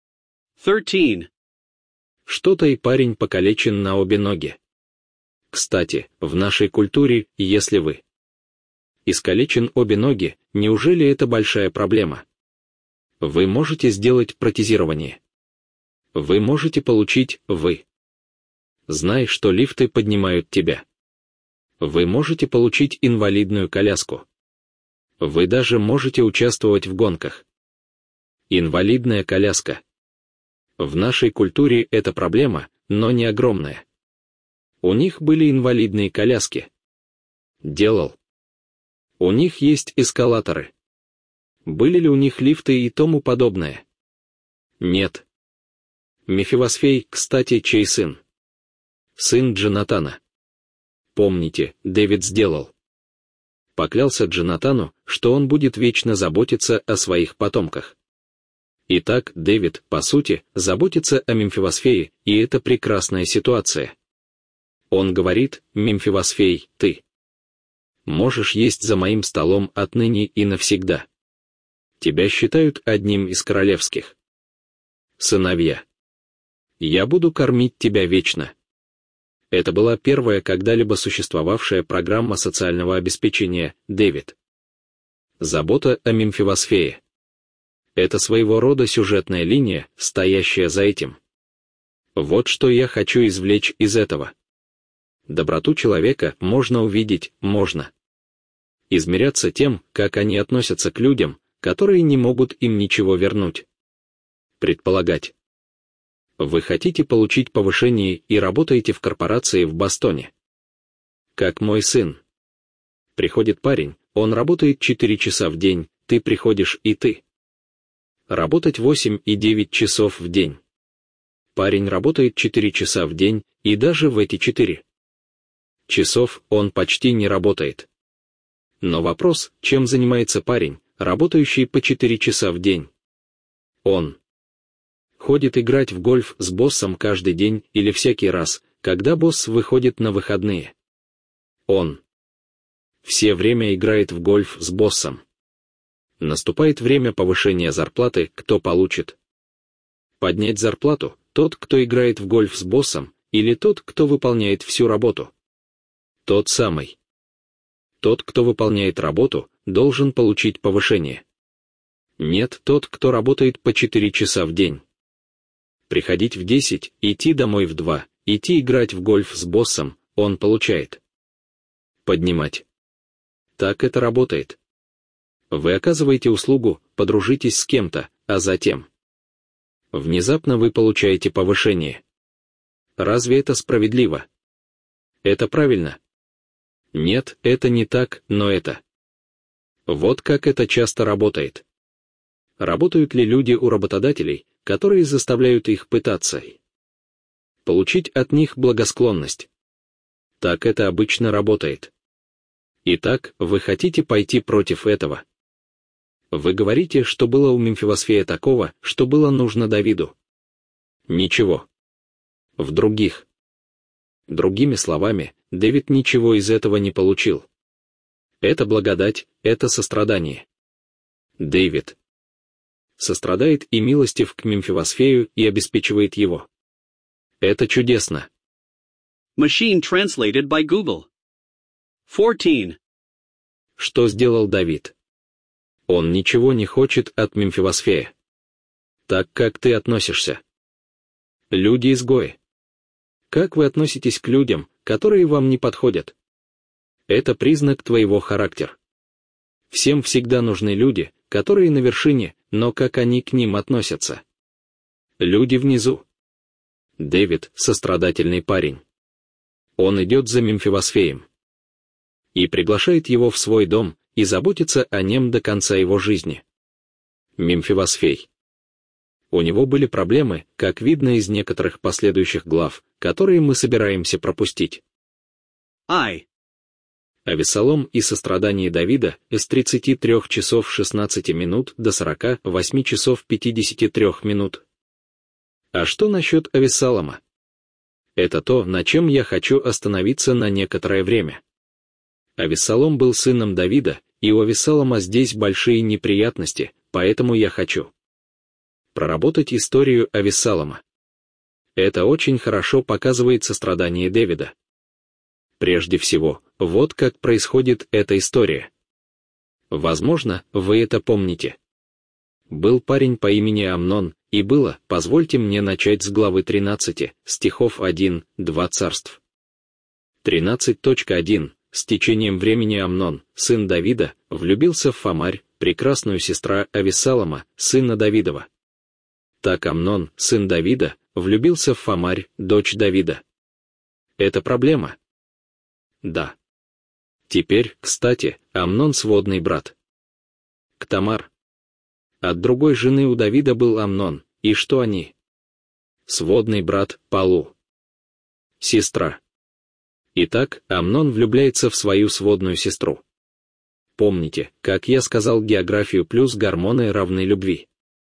13. Что-то и парень покалечен на обе ноги. Кстати, в нашей культуре, если вы искалечен обе ноги, неужели это большая проблема? Вы можете сделать протезирование. Вы можете получить Знай, что лифты поднимают тебя. Вы можете получить инвалидную коляску. Вы даже можете участвовать в гонках. Инвалидная коляска. В нашей культуре это проблема, но не огромная. У них были инвалидные коляски. Делал. У них есть эскалаторы. Были ли у них лифты и тому подобное? Нет. Мефивосфей, кстати, чей сын? Сын Джонатана. Помните, Давид сделал. Поклялся Джонатану, что он будет вечно заботиться о своих потомках. Итак, Давид, по сути, заботится о Мемфивосфее, и это прекрасная ситуация. Он говорит: Мемфивосфей, ты можешь есть за моим столом отныне и навсегда. Тебя считают одним из королевских сыновья. Я буду кормить тебя вечно. Это была первая когда-либо существовавшая программа социального обеспечения, Давид. Забота о Мемфивосфее. Это своего рода сюжетная линия, стоящая за этим. Вот что я хочу извлечь из этого. Доброту человека можно увидеть, можно измеряться тем, как они относятся к людям, которые не могут им ничего вернуть. Предполагать. Вы хотите получить повышение и работаете в корпорации в Бостоне. Как мой сын. Приходит парень, он работает 4 часа в день, ты приходишь и ты. Работать 8 и 9 часов в день. Парень работает 4 часа в день, и даже в эти 4 часов он почти не работает. Но вопрос, чем занимается парень, работающий по 4 часа в день? Он ходит играть в гольф с боссом каждый день или всякий раз, когда босс выходит на выходные. Он все время играет в гольф с боссом. Наступает время повышения зарплаты, кто получит? Поднять зарплату, тот, кто играет в гольф с боссом, или тот, кто выполняет всю работу? Тот самый. Тот, кто выполняет работу, должен получить повышение. Нет, тот, кто работает по 4 часа в день. Приходить в 10, идти домой в 2, идти играть в гольф с боссом, он получает. Поднимать. Так это работает. Вы оказываете услугу, подружитесь с кем-то, а затем внезапно вы получаете повышение. Разве это справедливо? Это правильно? Нет, это не так, но это. Вот как это часто работает. Работают ли люди у работодателей, которые заставляют их пытаться получить от них благосклонность? Так это обычно работает. Итак, вы хотите пойти против этого? Вы говорите, что было у Мемфивосфея такого, что было нужно Давиду. Ничего. Другими словами, Давид ничего из этого не получил. Это благодать, это сострадание. Дэвид сострадает и милостив к Мемфивосфею и обеспечивает его. Это чудесно. Machine translated by Google. 14. Что сделал Давид? Он ничего не хочет от Мемфивосфея. Так как ты относишься? Люди-изгои. Как вы относитесь к людям, которые вам не подходят? Это признак твоего характера. Всем всегда нужны люди, которые на вершине, но как они к ним относятся? Люди внизу. Дэвид — сострадательный парень. Он идет за Мемфивосфеем и приглашает его в свой дом и заботится о нем до конца его жизни. Мемфивосфей. У него были проблемы, как видно из некоторых последующих глав, которые мы собираемся пропустить. Авессалом и сострадание Давида с 33 часов 16 минут до 48 часов 53 минут. А что насчет Авессалома? Это то, на чем я хочу остановиться на некоторое время. Авессалом был сыном Давида, и у Авессалома здесь большие неприятности, поэтому я хочу проработать историю Авессалома. Это очень хорошо показывает сострадание Давида. Прежде всего, вот как происходит эта история. Возможно, вы это помните. Был парень по имени Амнон, и было, позвольте мне начать с главы 13, стихов 1-2 царств. 13.1. С течением времени Амнон, сын Давида, влюбился в Фамарь, прекрасную сестра Авессалома, сына Давидова. Так Амнон, сын Давида, влюбился в Фамарь, дочь Давида. Это проблема? Да. Теперь, кстати, Амнон сводный брат к Тамар. От другой жены у Давида был Амнон, и что они? Сводный брат Палу. Сестра. Итак, Амнон влюбляется в свою сводную сестру. Помните, как я сказал, географию плюс гормоны равны любви.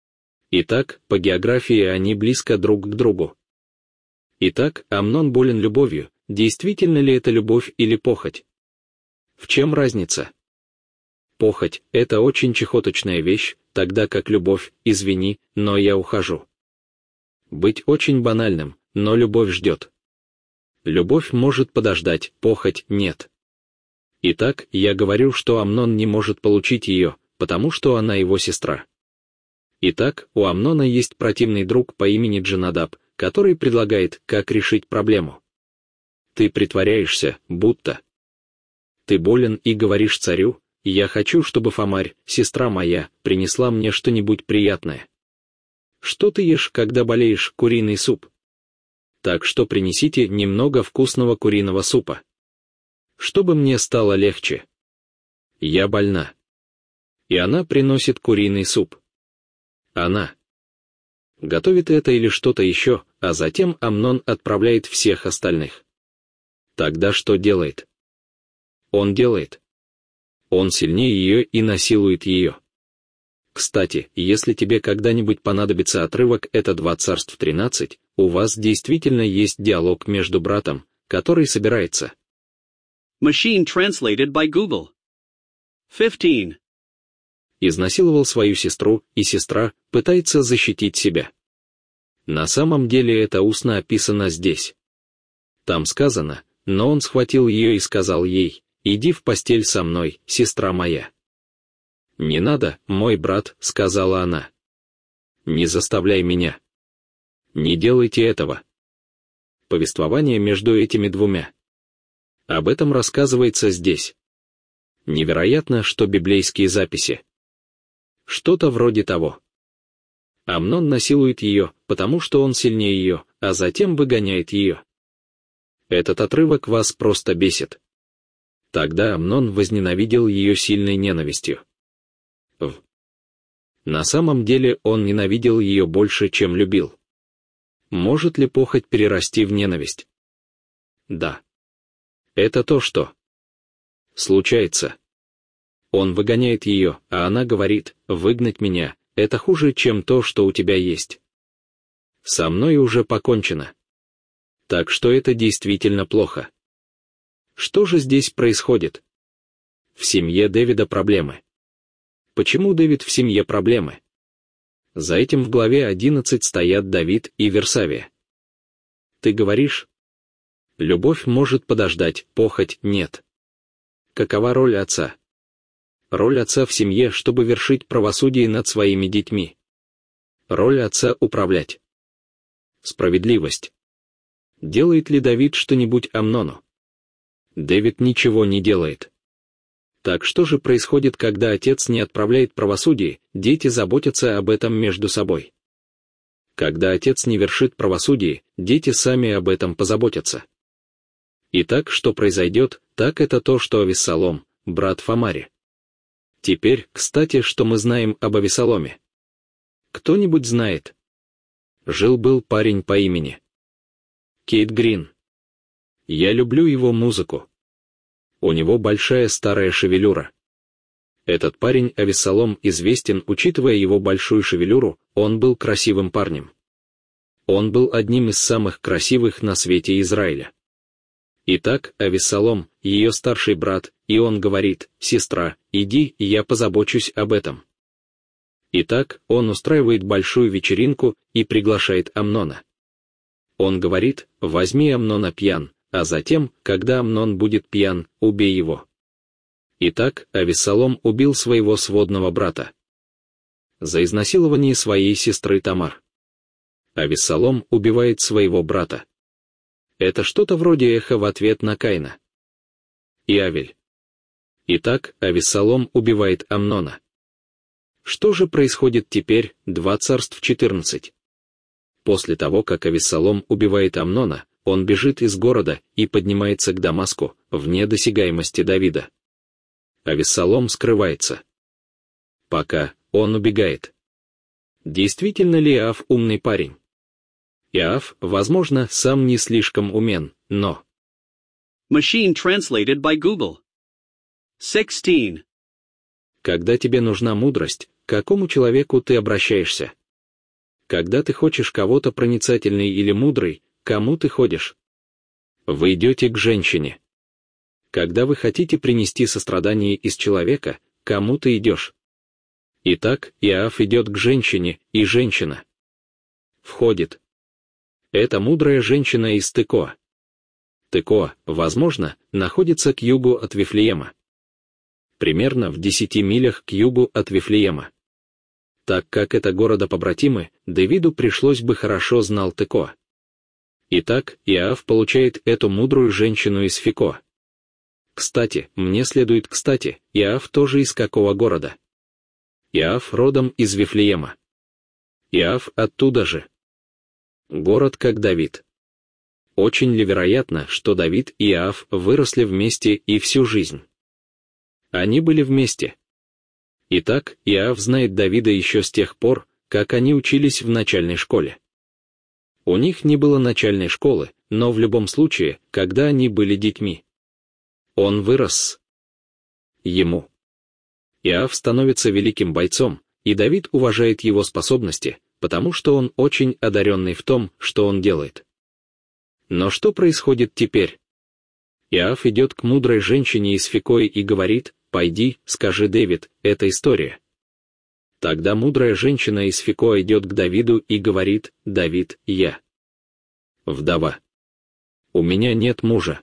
Итак, по географии они близко друг к другу. Итак, Амнон болен любовью, действительно ли это любовь или похоть? В чем разница? Похоть — это очень чехоточная вещь, тогда как любовь, извини, но я ухожу. Быть очень банальным, но любовь ждет. Любовь может подождать, похоть — нет. Итак, я говорю, что Амнон не может получить ее, потому что она его сестра. Итак, у Амнона есть противный друг по имени Джонадаб, который предлагает, как решить проблему. Ты притворяешься, будто ты болен и говоришь царю: «Я хочу, чтобы Фамарь, сестра моя, принесла мне что-нибудь приятное». Что ты ешь, когда болеешь? Куриный суп. Так что принесите немного вкусного куриного супа. Чтобы мне стало легче. Я больна. И она приносит куриный суп. Она готовит это или что-то еще, а затем Амнон отправляет всех остальных. Тогда что делает? Он делает. Он сильнее ее и насилует ее. Кстати, если тебе когда-нибудь понадобится отрывок, это 2 Царств 13, у вас действительно есть диалог между братом, который собирается. Machine translated by Google. 15. Изнасиловал свою сестру, и сестра пытается защитить себя. На самом деле это устно описано здесь. Там сказано: но он схватил ее и сказал ей: «Иди в постель со мной, сестра моя». «Не надо, мой брат», — сказала она. «Не заставляй меня. Не делайте этого». Повествование между этими двумя. Об этом рассказывается здесь. Невероятно, что библейские записи. Что-то вроде того. Амнон насилует ее, потому что он сильнее ее, а затем выгоняет ее. Этот отрывок вас просто бесит. Тогда Амнон возненавидел ее сильной ненавистью. На самом деле он ненавидел ее больше, чем любил. Может ли похоть перерасти в ненависть? Да. Это то, что случается. Он выгоняет ее, а она говорит: «Выгнать меня — это хуже, чем то, что у тебя есть. Со мной уже покончено». Так что это действительно плохо. Что же здесь происходит? В семье Дэвида проблемы. Почему Дэвид в семье проблемы? За этим в главе 11 стоят Давид и Версавия. Ты говоришь, любовь может подождать, похоть нет. Какова роль отца? Роль отца в семье, чтобы вершить правосудие над своими детьми. Роль отца — управлять. Справедливость. Делает ли Давид что-нибудь Амнону? Дэвид ничего не делает. Так что же происходит, когда отец не отправляет правосудие, дети заботятся об этом между собой? Когда отец не вершит правосудие, дети сами об этом позаботятся. Итак, что произойдет, так это то, что Авессалом, брат Фамари. Теперь, кстати, что мы знаем об Авессаломе? Кто-нибудь знает? Жил-был парень по имени Кейт Грин. Я люблю его музыку. У него большая старая шевелюра. Этот парень Авессалом известен, учитывая его большую шевелюру, он был красивым парнем. Он был одним из самых красивых на свете Израиля. Итак, Авессалом, ее старший брат, и он говорит: «Сестра, иди, и я позабочусь об этом». Итак, он устраивает большую вечеринку и приглашает Амнона. Он говорит: «Возьми Амнона пьян, а затем, когда Амнон будет пьян, убей его». Итак, Авессалом убил своего сводного брата за изнасилование своей сестры Тамар. Авессалом убивает своего брата. Это что-то вроде эха в ответ на Каина и Авель. Итак, Авессалом убивает Амнона. Что же происходит теперь, 2 Царств 14? После того, как Авессалом убивает Амнона, он бежит из города и поднимается к Дамаску, вне досягаемости Давида. Авессалом скрывается. Пока он убегает. Действительно ли Иоав умный парень? Иоав, возможно, сам не слишком умен, но... Machine translated by Google. 16. Когда тебе нужна мудрость, к какому человеку ты обращаешься? Когда ты хочешь кого-то проницательный или мудрый, к кому ты ходишь? Вы идете к женщине. Когда вы хотите принести сострадание из человека, к кому ты идешь? Итак, Иоав идет к женщине, и женщина входит. Это мудрая женщина из Текоа. Текоа, возможно, находится к югу от Вифлеема. Примерно в 10 милях к югу от Вифлеема. Так как это города-побратимы, Давиду пришлось бы хорошо знал Текоа. Итак, Иоав получает эту мудрую женщину из Фекоа. Кстати, Иоав тоже из какого города? Иоав родом из Вифлеема. Иоав оттуда же. Город как Давид. Очень ли вероятно, что Давид и Иоав выросли вместе и всю жизнь? Они были вместе. Итак, Иоав знает Давида еще с тех пор, как они учились в начальной школе. У них не было начальной школы, но в любом случае, когда они были детьми. Он вырос ему. Иоав становится великим бойцом, и Давид уважает его способности, потому что он очень одаренный в том, что он делает. Но что происходит теперь? Иоав идет к мудрой женщине из Фекои и говорит: «Пойди, скажи Дэвид, это история». Тогда мудрая женщина из Фекоа идет к Давиду и говорит: «Давид, я вдова. У меня нет мужа.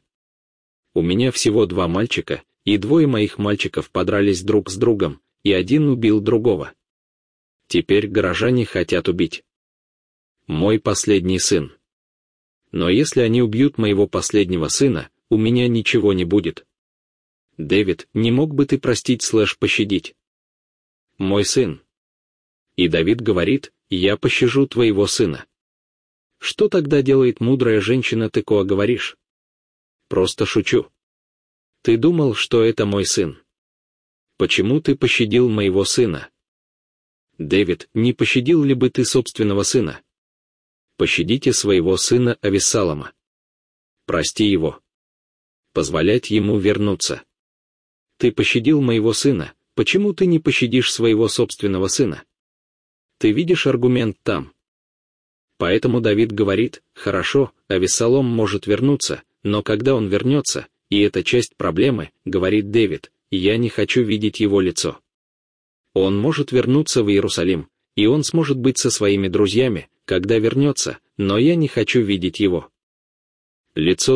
У меня всего 2 мальчика, и 2 моих мальчиков подрались друг с другом, и один убил другого. Теперь горожане хотят убить мой последний сын. Но если они убьют моего последнего сына, у меня ничего не будет. Дэвид, не мог бы ты простить/пощадить мой сын?» И Давид говорит: «Я пощажу твоего сына». Что тогда делает мудрая женщина Текоа, говоришь? Просто шучу. Ты думал, что это мой сын. Почему ты пощадил моего сына? Дэвид, не пощадил ли бы ты собственного сына? Пощадите своего сына Авессалома. Прости его. Позволять ему вернуться. Ты пощадил моего сына, почему ты не пощадишь своего собственного сына? Ты видишь аргумент там. Поэтому Давид говорит: «Хорошо, Авессалом может вернуться, но когда он вернется, и это часть проблемы, говорит Дэвид, я не хочу видеть его лицо. Он может вернуться в Иерусалим, и он сможет быть со своими друзьями, когда вернется, но я не хочу видеть его лицо.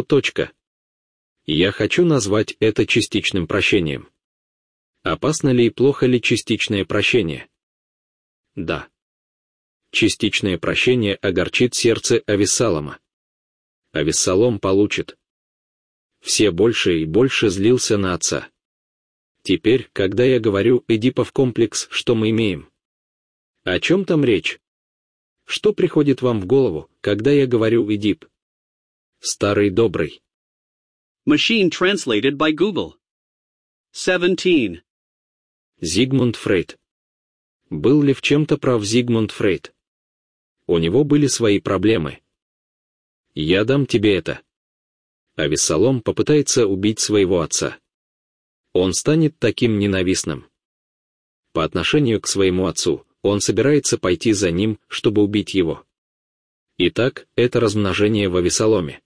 Я хочу назвать это частичным прощением. Опасно ли и плохо ли частичное прощение? Да. Частичное прощение огорчит сердце Авессалома. Авессалом получит. Все больше и больше злился на отца. Теперь, когда я говорю «Эдипов комплекс», что мы имеем? О чем там речь? Что приходит вам в голову, когда я говорю «Эдип»? Старый добрый. Machine translated by Google. 17. Зигмунд Фрейд. Был ли в чем-то прав Зигмунд Фрейд? У него были свои проблемы. Я дам тебе это. Авессалом попытается убить своего отца. Он станет таким ненавистным. По отношению к своему отцу, он собирается пойти за ним, чтобы убить его. Итак, это размножение в Авессаломе.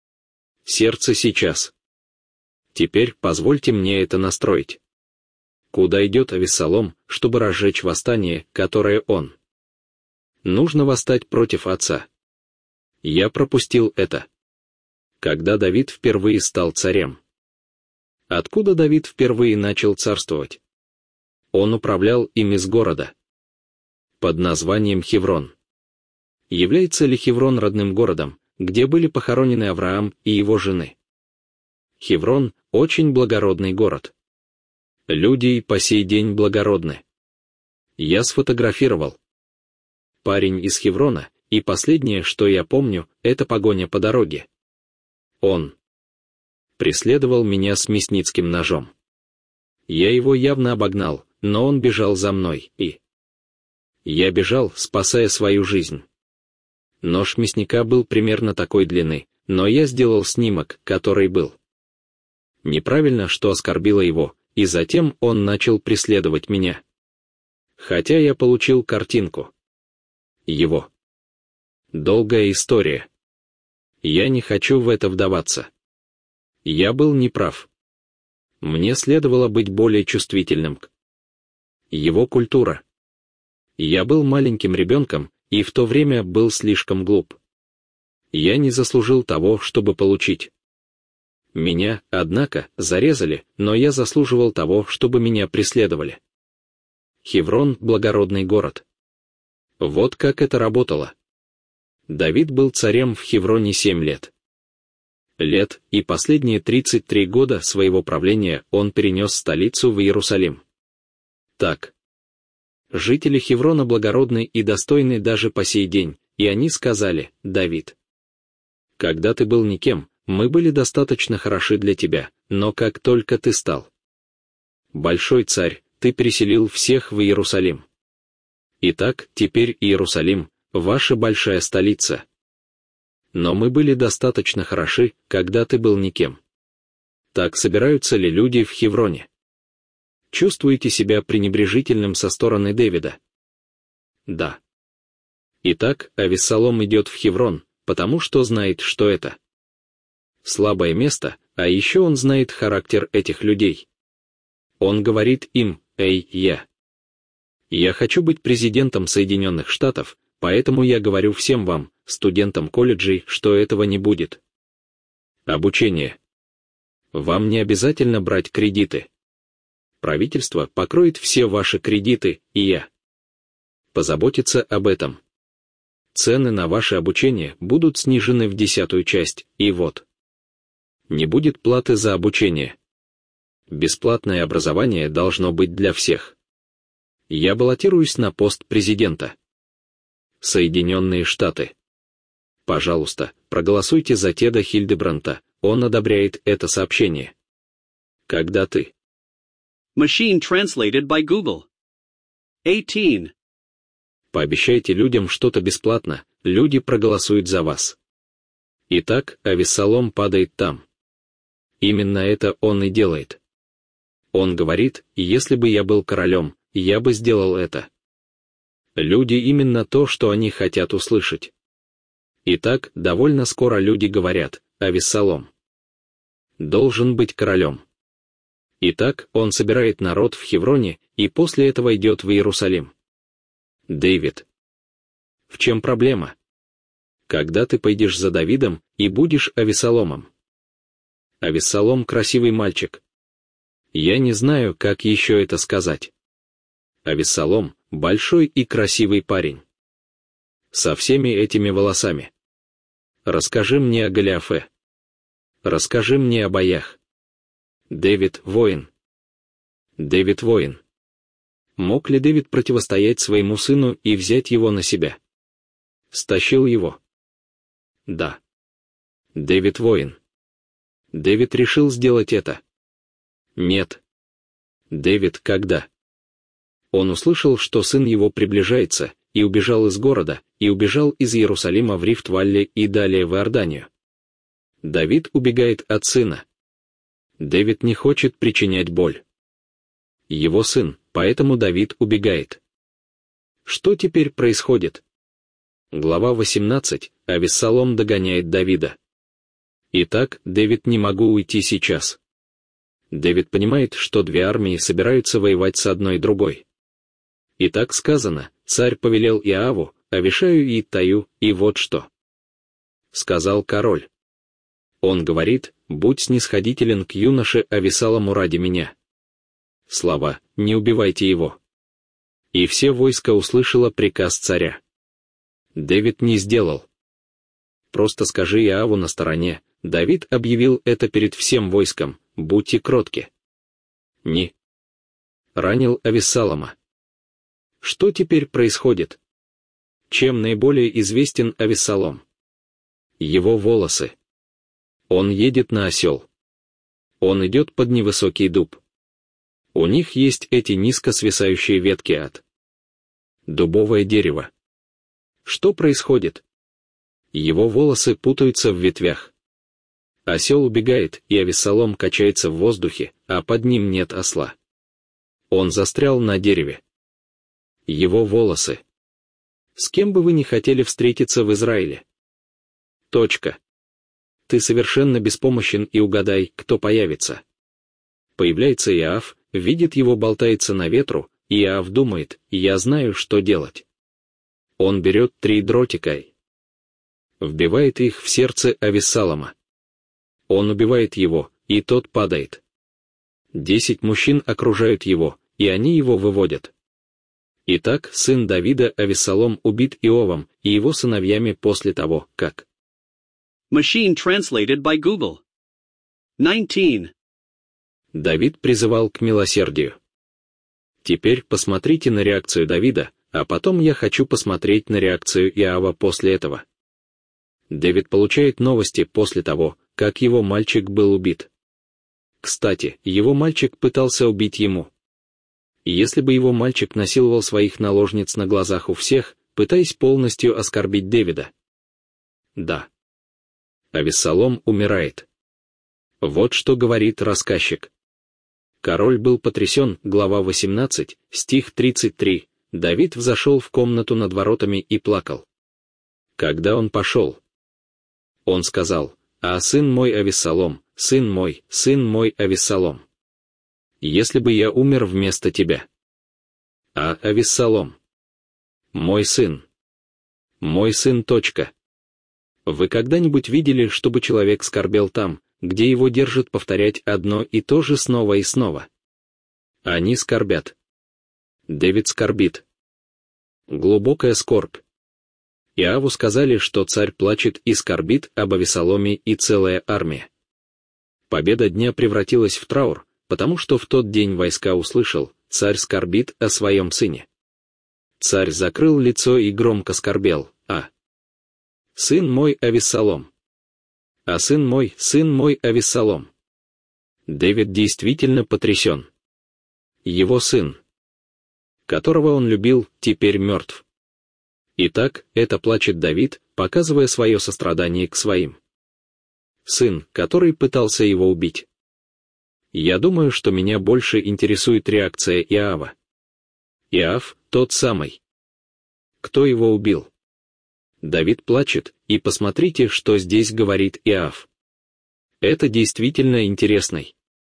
Сердце сейчас. Теперь позвольте мне это настроить. Куда идет Авессалом, чтобы разжечь восстание, которое он? Нужно восстать против отца. Я пропустил это. Когда Давид впервые стал царем. Откуда Давид впервые начал царствовать? Он управлял им из города. Под названием Хеврон. Является ли Хеврон родным городом, где были похоронены Авраам и его жены? Хеврон – очень благородный город. Люди и по сей день благородны. Я сфотографировал. Парень из Хеврона, и последнее, что я помню, это погоня по дороге. Он преследовал меня с мясницким ножом. Я его явно обогнал, но он бежал за мной, и я бежал, спасая свою жизнь. Нож мясника был примерно такой длины, но я сделал снимок, который был неправильно, что оскорбило его, и затем он начал преследовать меня. Хотя я получил картинку. Его. Долгая история. Я не хочу в это вдаваться. Я был неправ. Мне следовало быть более чувствительным к его культура. Я был маленьким ребенком, и в то время был слишком глуп. Я не заслужил того, чтобы получить. Меня, однако, зарезали, но я заслуживал того, чтобы меня преследовали. Хеврон — благородный город. Вот как это работало. Давид был царем в Хевроне 7 лет. И последние 33 года своего правления он перенес столицу в Иерусалим. Так. Жители Хеврона благородны и достойны даже по сей день, и они сказали: «Давид, когда ты был никем, мы были достаточно хороши для тебя, но как только ты стал большой царь, ты переселил всех в Иерусалим. Итак, теперь Иерусалим — ваша большая столица. Но мы были достаточно хороши, когда ты был никем». Так собираются ли люди в Хевроне? Чувствуете себя пренебрежительным со стороны Давида? Да. Итак, Авессалом идет в Хеврон, потому что знает, что это слабое место, а еще он знает характер этих людей. Он говорит им: «Эй, я хочу быть президентом Соединенных Штатов, поэтому я говорю всем вам, студентам колледжей, что этого не будет. Обучение. Вам не обязательно брать кредиты. Правительство покроет все ваши кредиты, и я позаботиться об этом. Цены на ваше обучение будут снижены в 10-ую часть, и вот. Не будет платы за обучение. Бесплатное образование должно быть для всех. Я баллотируюсь на пост президента. Соединенные Штаты. Пожалуйста, проголосуйте за Теда Хильдебранта, он одобряет это сообщение. Когда ты Machine translated by Google. 18. Пообещайте людям что-то бесплатно, люди проголосуют за вас. Итак, Авессалом падает там. Именно это он и делает. Он говорит: если бы я был королем, я бы сделал это. Люди именно то, что они хотят услышать. Итак, довольно скоро люди говорят: Авессалом должен быть королем. Итак, он собирает народ в Хевроне и после этого идет в Иерусалим. Дэвид. В чем проблема? Когда ты пойдешь за Давидом и будешь Авессаломом? Авессалом — красивый мальчик. Я не знаю, как еще это сказать. Авессалом — большой и красивый парень. Со всеми этими волосами. Расскажи мне о Голиафе. Расскажи мне о боях. Дэвид — воин. Дэвид — воин. Мог ли Дэвид противостоять своему сыну и взять его на себя? Стащил его? Да. Дэвид — воин. Дэвид решил сделать это? Нет. Дэвид — когда? Он услышал, что сын его приближается, и убежал из города, и убежал из Иерусалима в Рифт-Валле и далее в Иорданию. Давид убегает от сына. Дэвид не хочет причинять боль. Его сын, поэтому Давид убегает. Что теперь происходит? Глава 18. Авессалом догоняет Давида. Итак, Дэвид: не могу уйти сейчас. Дэвид понимает, что две армии собираются воевать с одной другой. И так сказано: царь повелел Иоаву, Авишаю и Иттаю, и вот что сказал король. Он говорит: будь снисходителен к юноше Авессалому ради меня. Слова: не убивайте его. И все войско услышало приказ царя. Дэвид не сделал. Просто скажи Иоаву на стороне: Давид объявил это перед всем войском, будьте кротки. Не. Ранил Авессалома. Что теперь происходит? Чем наиболее известен Авессалом? Его волосы. Он едет на осел. Он идет под невысокий дуб. У них есть эти низко свисающие ветки от дубовое дерево. Что происходит? Его волосы путаются в ветвях. Осел убегает, и Авессалом качается в воздухе, а под ним нет осла. Он застрял на дереве. Его волосы. С кем бы вы ни хотели встретиться в Израиле? Точка. Ты совершенно беспомощен, и угадай, кто появится. Появляется Иоав, видит его, болтается на ветру, и Иоав думает: я знаю, что делать. Он берет 3 дротика и вбивает их в сердце Авессалома. Он убивает его, и тот падает. 10 мужчин окружают его, и они его выводят. Итак, сын Давида Авессалом убит Иовом и его сыновьями после того, как... Machine translated by Google. 19. Давид призывал к милосердию. Теперь посмотрите на реакцию Давида, а потом я хочу посмотреть на реакцию Иоава после этого. Дэвид получает новости после того, как его мальчик был убит. Кстати, его мальчик пытался убить ему. Если бы его мальчик насиловал своих наложниц на глазах у всех, пытаясь полностью оскорбить Дэвида. Да. Авессалом умирает. Вот что говорит рассказчик. Король был потрясен, глава 18, стих 33, Давид взошел в комнату над воротами и плакал. Когда он пошел, он сказал: «А сын мой Авессалом, сын мой Авессалом! Если бы я умер вместо тебя! А Авессалом! Мой сын! Точка!» Вы когда-нибудь видели, чтобы человек скорбел там, где его держат повторять одно и то же снова и снова? Они скорбят. Дэвид скорбит. Глубокая скорбь. Иоаву сказали, что царь плачет и скорбит об Авессаломе, и целая армия. Победа дня превратилась в траур, потому что в тот день войска услышал: царь скорбит о своем сыне. Царь закрыл лицо и громко скорбел: «А сын мой Авессалом! А сын мой Авессалом!» Дэвид действительно потрясен. Его сын, которого он любил, теперь мертв. Итак, это плачет Давид, показывая свое сострадание к своим. Сын, который пытался его убить. Я думаю, что меня больше интересует реакция Иоава. Иоав — тот самый. Кто его убил? Давид плачет, и посмотрите, что здесь говорит Иоав. Это действительно интересный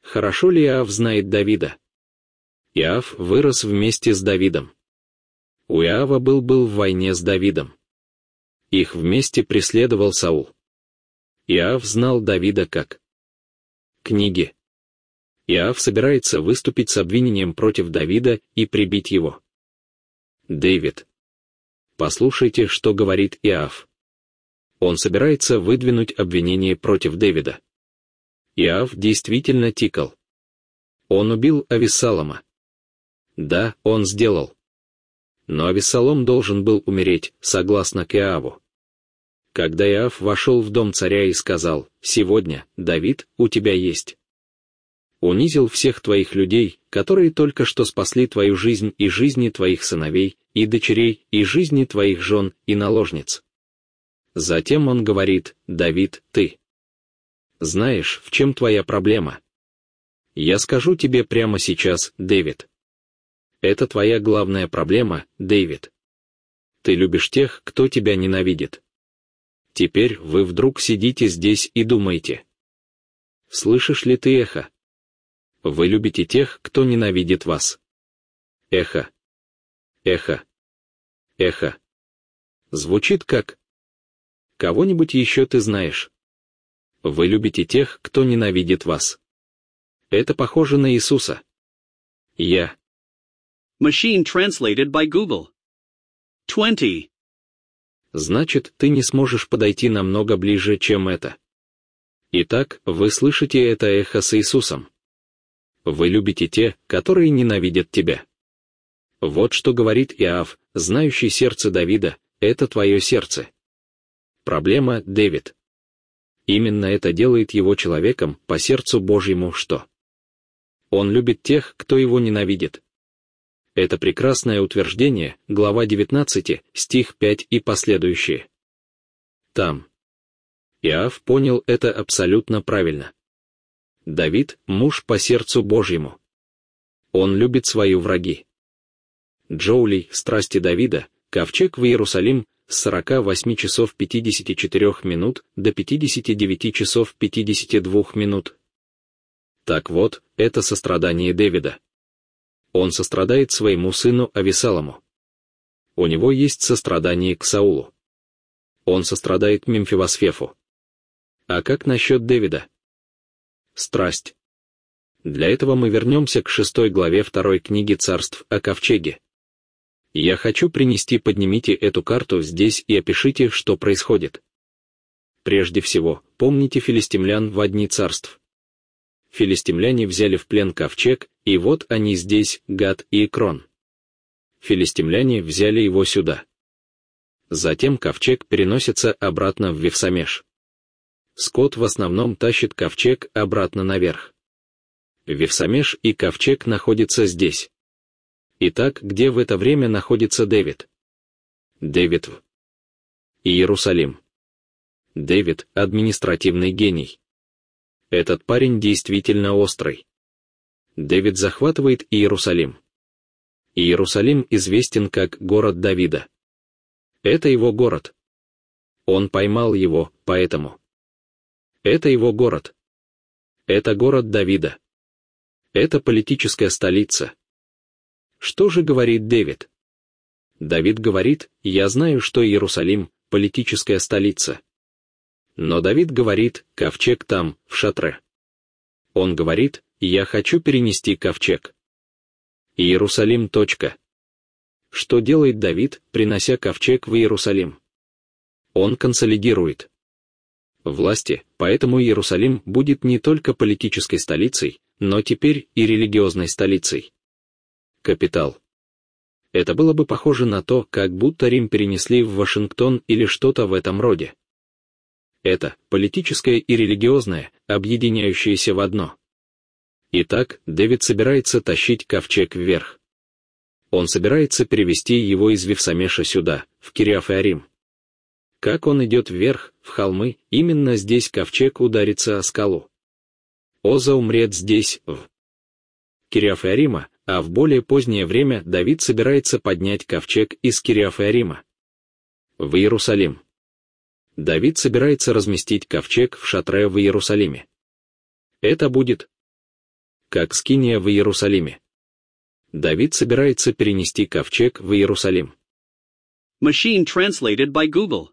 Хорошо ли Иоав знает Давида? Иоав вырос вместе с Давидом. У Иоава был в войне с Давидом. Их вместе преследовал Саул. Иоав знал Давида как. Книги. Иоав собирается выступить с обвинением против Давида и прибить его. Дэвид. Послушайте, что говорит Иоав. Он собирается выдвинуть обвинение против Дэвида. Иоав действительно тикал. Он убил Авессалома. Да, он сделал. Но Авессалом должен был умереть, согласно к Иоаву. Когда Иоав вошел в дом царя и сказал: «Сегодня, Давид, у тебя есть». Унизил всех твоих людей, которые только что спасли твою жизнь и жизни твоих сыновей, и дочерей, и жизни твоих жен, и наложниц. Затем он говорит: «Давид, ты знаешь, в чем твоя проблема? Я скажу тебе прямо сейчас, Дэвид. Это твоя главная проблема, Дэвид. Ты любишь тех, кто тебя ненавидит. Теперь вы вдруг сидите здесь и думаете. Слышишь ли ты эхо? Вы любите тех, кто ненавидит вас. Эхо. Эхо. Эхо. Звучит как... Кого-нибудь еще ты знаешь. Вы любите тех, кто ненавидит вас. Это похоже на Иисуса. Я. Machine translated by Google. 20. Значит, ты не сможешь подойти намного ближе, чем это. Итак, вы слышите это эхо с Иисусом. Вы любите те, которые ненавидят тебя. Вот что говорит Иоав, знающий сердце Давида: это твое сердце. Проблема, Дэвид. Именно это делает его человеком по сердцу Божьему, что он любит тех, кто его ненавидит. Это прекрасное утверждение, глава 19, стих 5 и последующие. Там. Иоав понял это абсолютно правильно. Давид – муж по сердцу Божьему. Он любит свои враги. Джоули, страсти Давида, ковчег в Иерусалим, с 48 часов 54 минут до 59 часов 52 минут. Так вот, это сострадание Давида. Он сострадает своему сыну Авессалому. У него есть сострадание к Саулу. Он сострадает Мемфивосфефу. А как насчет Давида? Страсть. Для этого мы вернемся к 6 главе 2 книги Царств о ковчеге. Я хочу принести, поднимите эту карту здесь и опишите, что происходит. Прежде всего, помните филистимлян в дни царств. Филистимляне взяли в плен ковчег, и вот они здесь, Гат и Экрон. Филистимляне взяли его сюда. Затем ковчег переносится обратно в Вифсамеш. Скот в основном тащит ковчег обратно наверх. Вифсамеш и ковчег находятся здесь. Итак, где в это время находится Дэвид? Дэвид в Иерусалим. Дэвид – административный гений. Этот парень действительно острый. Дэвид захватывает Иерусалим. Иерусалим известен как город Давида. Это его город. Он поймал его, поэтому. Это его город. Это город Давида. Это политическая столица. Что же говорит Дэвид? Давид говорит: «Я знаю, что Иерусалим – политическая столица». Но Давид говорит: «Ковчег там, в шатре». Он говорит: «Я хочу перенести ковчег». Иерусалим. Что делает Давид, принося ковчег в Иерусалим? Он консолидирует власти, поэтому Иерусалим будет не только политической столицей, но теперь и религиозной столицей. Капитал. Это было бы похоже на то, как будто Рим перенесли в Вашингтон или что-то в этом роде. Это политическое и религиозное, объединяющееся в одно. Итак, Дэвид собирается тащить ковчег вверх. Он собирается перевести его из Вифсамеша сюда, в Кириаф-Иарим. Как он идет вверх, в холмы, именно здесь ковчег ударится о скалу. Оза умрет здесь, в Кириаф-Иарима, а в более позднее время Давид собирается поднять ковчег из Кириаф-Иарима в Иерусалим. Давид собирается разместить ковчег в шатре в Иерусалиме. Это будет как скиния в Иерусалиме. Давид собирается перенести ковчег в Иерусалим. Machine translated by Google.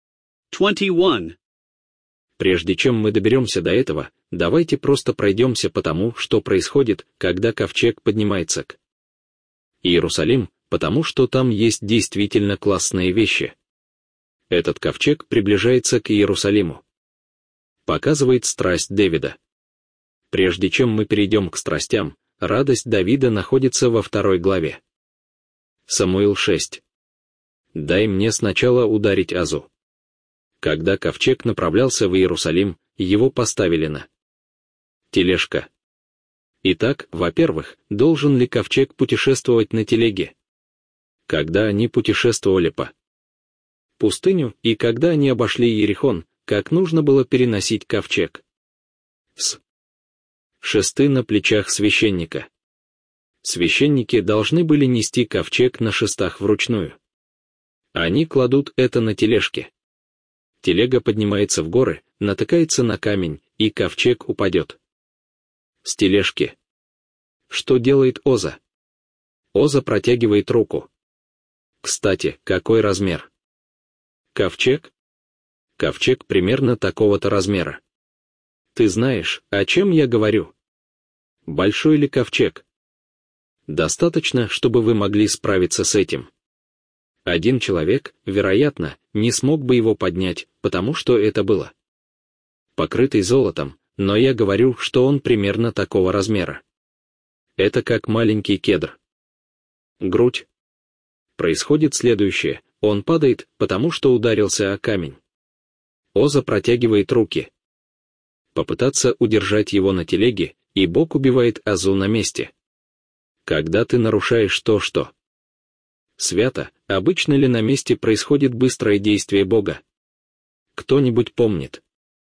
21. Прежде чем мы доберемся до этого, давайте просто пройдемся по тому, что происходит, когда ковчег поднимается к Иерусалим, потому что там есть действительно классные вещи. Этот ковчег приближается к Иерусалиму. Показывает страсть Давида. Прежде чем мы перейдем к страстям, радость Давида находится во 2 главе. Самуил 6. «Дай мне сначала ударить Азу». Когда ковчег направлялся в Иерусалим, его поставили на тележка. Итак, во-первых, должен ли ковчег путешествовать на телеге? Когда они путешествовали по пустыню и когда они обошли Иерихон, как нужно было переносить ковчег? С шесты на плечах священника. Священники должны были нести ковчег на шестах вручную. Они кладут это на тележки. Телега поднимается в горы, натыкается на камень, и ковчег упадет с тележки. Что делает Оза? Оза протягивает руку. Кстати, какой размер? Ковчег? Ковчег примерно такого-то размера. Ты знаешь, о чем я говорю? Большой ли ковчег? Достаточно, чтобы вы могли справиться с этим. Один человек, вероятно, не смог бы его поднять, потому что это было покрытый золотом, но я говорю, что он примерно такого размера. Это как маленький кедр. Грудь. Происходит следующее: он падает, потому что ударился о камень. Оза протягивает руки. Попытаться удержать его на телеге, и Бог убивает Азу на месте. Когда ты нарушаешь то, что свято, обычно ли на месте происходит быстрое действие Бога? Кто-нибудь помнит?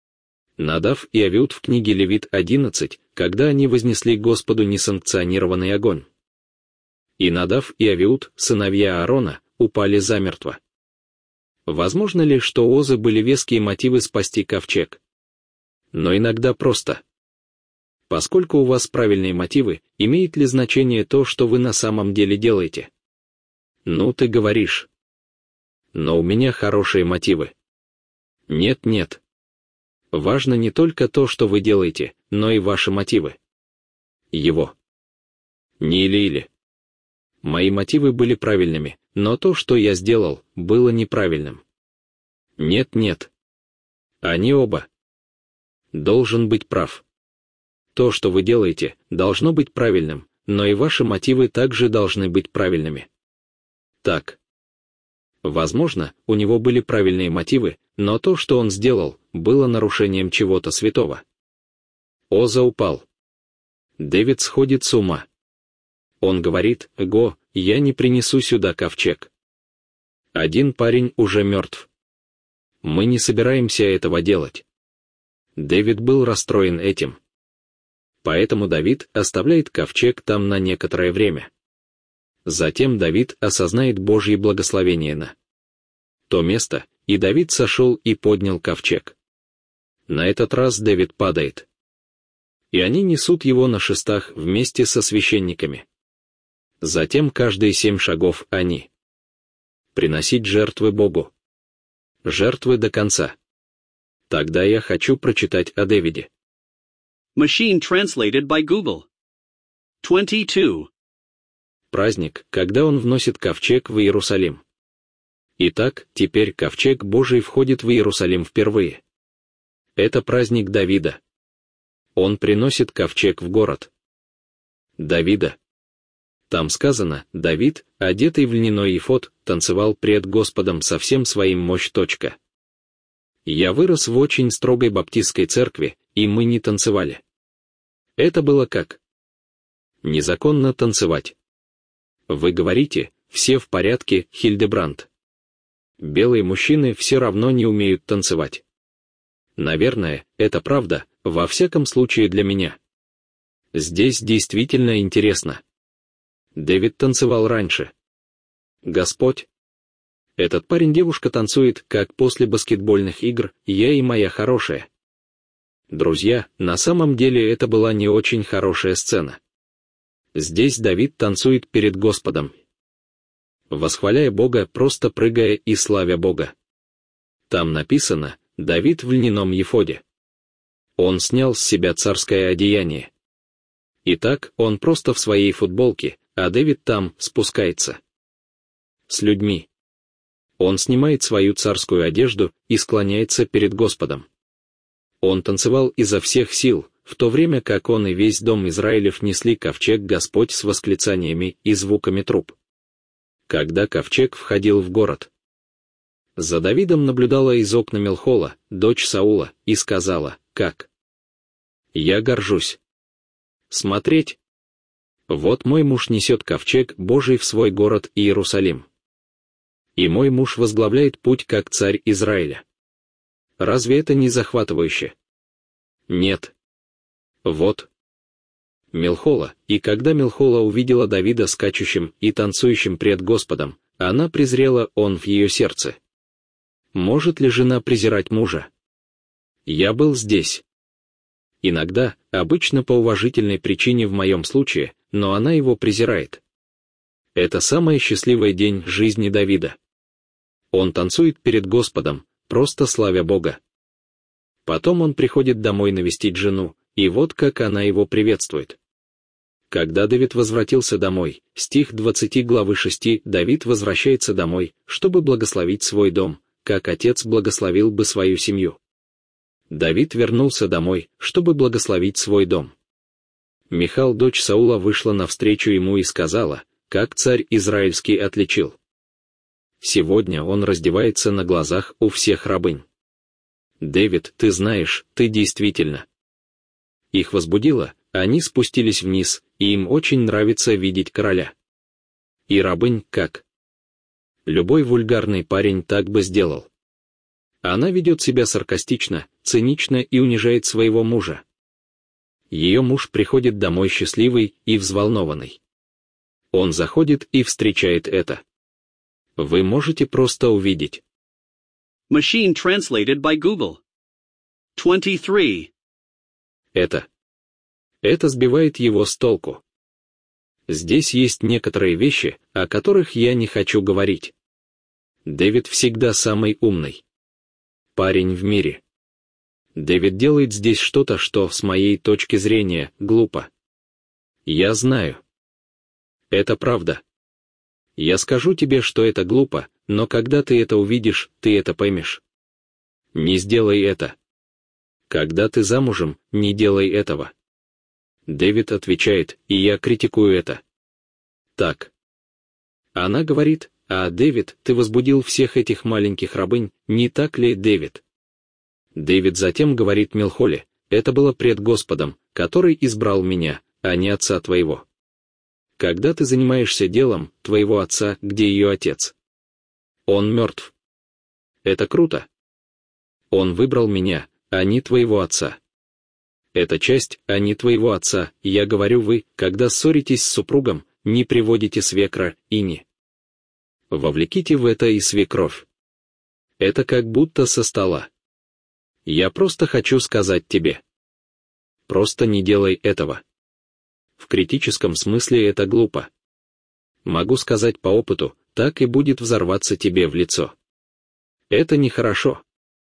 Надав и Авиуд в книге Левит 11, когда они вознесли Господу несанкционированный огонь. И Надав и Авиуд, сыновья Аарона, упали замертво. Возможно ли, что у Озы были веские мотивы спасти ковчег? Но иногда просто. Поскольку у вас правильные мотивы, имеет ли значение то, что вы на самом деле делаете? Ну, ты говоришь. Но у меня хорошие мотивы. Нет. Важно не только то, что вы делаете, но и ваши мотивы. Его. Не или. Мои мотивы были правильными, но то, что я сделал, было неправильным. Нет. Они оба. Должен быть прав. То, что вы делаете, должно быть правильным, но и ваши мотивы также должны быть правильными. Так. Возможно, у него были правильные мотивы, но то, что он сделал, было нарушением чего-то святого. Оза упал. Дэвид сходит с ума. Он говорит: «Го, я не принесу сюда ковчег. Один парень уже мертв. Мы не собираемся этого делать». Дэвид был расстроен этим. Поэтому Давид оставляет ковчег там на некоторое время. Затем Давид осознает Божье благословение на то место, и Давид сошел и поднял ковчег. На этот раз Давид падает. И они несут его на шестах вместе со священниками. Затем каждые 7 шагов они приносить жертвы Богу. Жертвы до конца. Тогда я хочу прочитать о Давиде. Machine translated by Google. 22. Праздник, когда он вносит ковчег в Иерусалим. Итак, теперь ковчег Божий входит в Иерусалим впервые. Это праздник Давида. Он приносит ковчег в город Давида. Там сказано: Давид, одетый в льняной эфод, танцевал пред Господом со всем своим мощь. Я вырос в очень строгой баптистской церкви, и мы не танцевали. Это было как незаконно танцевать. Вы говорите: все в порядке, Хильдебранд. Белые мужчины все равно не умеют танцевать. Наверное, это правда, во всяком случае для меня. Здесь действительно интересно. Дэвид танцевал раньше. Господь. Этот парень-девушка танцует, как после баскетбольных игр «Я и моя хорошая». Друзья, на самом деле это была не очень хорошая сцена. Здесь Давид танцует перед Господом, восхваляя Бога, просто прыгая и славя Бога. Там написано: Давид в льняном ефоде. Он снял с себя царское одеяние. Итак, он просто в своей футболке, а Давид там спускается с людьми. Он снимает свою царскую одежду и склоняется перед Господом. Он танцевал изо всех сил, в то время как он и весь дом Израилев несли ковчег Господь с восклицаниями и звуками труб. Когда ковчег входил в город, за Давидом наблюдала из окна Милхола, дочь Саула, и сказала: «Как я горжусь смотреть! Вот мой муж несет ковчег Божий в свой город Иерусалим. И мой муж возглавляет путь как царь Израиля. Разве это не захватывающе? Нет. Вот Милхола, и когда Милхола увидела Давида скачущим и танцующим пред Господом, она презрела он в ее сердце. Может ли жена презирать мужа? Я был здесь. Иногда, обычно по уважительной причине в моем случае, но она его презирает. Это самый счастливый день жизни Давида. Он танцует перед Господом, просто славя Бога. Потом он приходит домой навестить жену, и вот как она его приветствует. Когда Давид возвратился домой, стих 20 главы 6, Давид возвращается домой, чтобы благословить свой дом, как отец благословил бы свою семью. Давид вернулся домой, чтобы благословить свой дом. Михал, дочь Саула, вышла навстречу ему и сказала: «Как царь израильский отличил! Сегодня он раздевается на глазах у всех рабынь. Дэвид, ты знаешь, ты действительно...» Их возбудило, они спустились вниз, и им очень нравится видеть короля. И рабынь как? Любой вульгарный парень так бы сделал. Она ведет себя саркастично, цинично и унижает своего мужа. Ее муж приходит домой счастливый и взволнованный. Он заходит и встречает это. Вы можете просто увидеть. Machine translated by Google. 23. Это сбивает его с толку. Здесь есть некоторые вещи, о которых я не хочу говорить. Дэвид всегда самый умный парень в мире. Дэвид делает здесь что-то, что, с моей точки зрения, глупо. Я знаю. Это правда. Я скажу тебе, что это глупо, но когда ты это увидишь, ты это поймешь. Не сделай это. Когда ты замужем, не делай этого. Дэвид отвечает, и я критикую это. Так. Она говорит: «А, Дэвид, ты возбудил всех этих маленьких рабынь, не так ли, Дэвид?» Дэвид затем говорит Милхоле: «Это было пред Господом, который избрал меня, а не отца твоего. Когда ты занимаешься делом твоего отца, где ее отец? Он мертв. Это круто. Он выбрал меня, а не твоего отца. Это часть, а не твоего отца, я говорю, вы, когда ссоритесь с супругом, не приводите свекра и не вовлеките в это и свекровь. Это как будто со стола. Я просто хочу сказать тебе. Просто не делай этого. В критическом смысле это глупо. Могу сказать по опыту, так и будет взорваться тебе в лицо. Это нехорошо.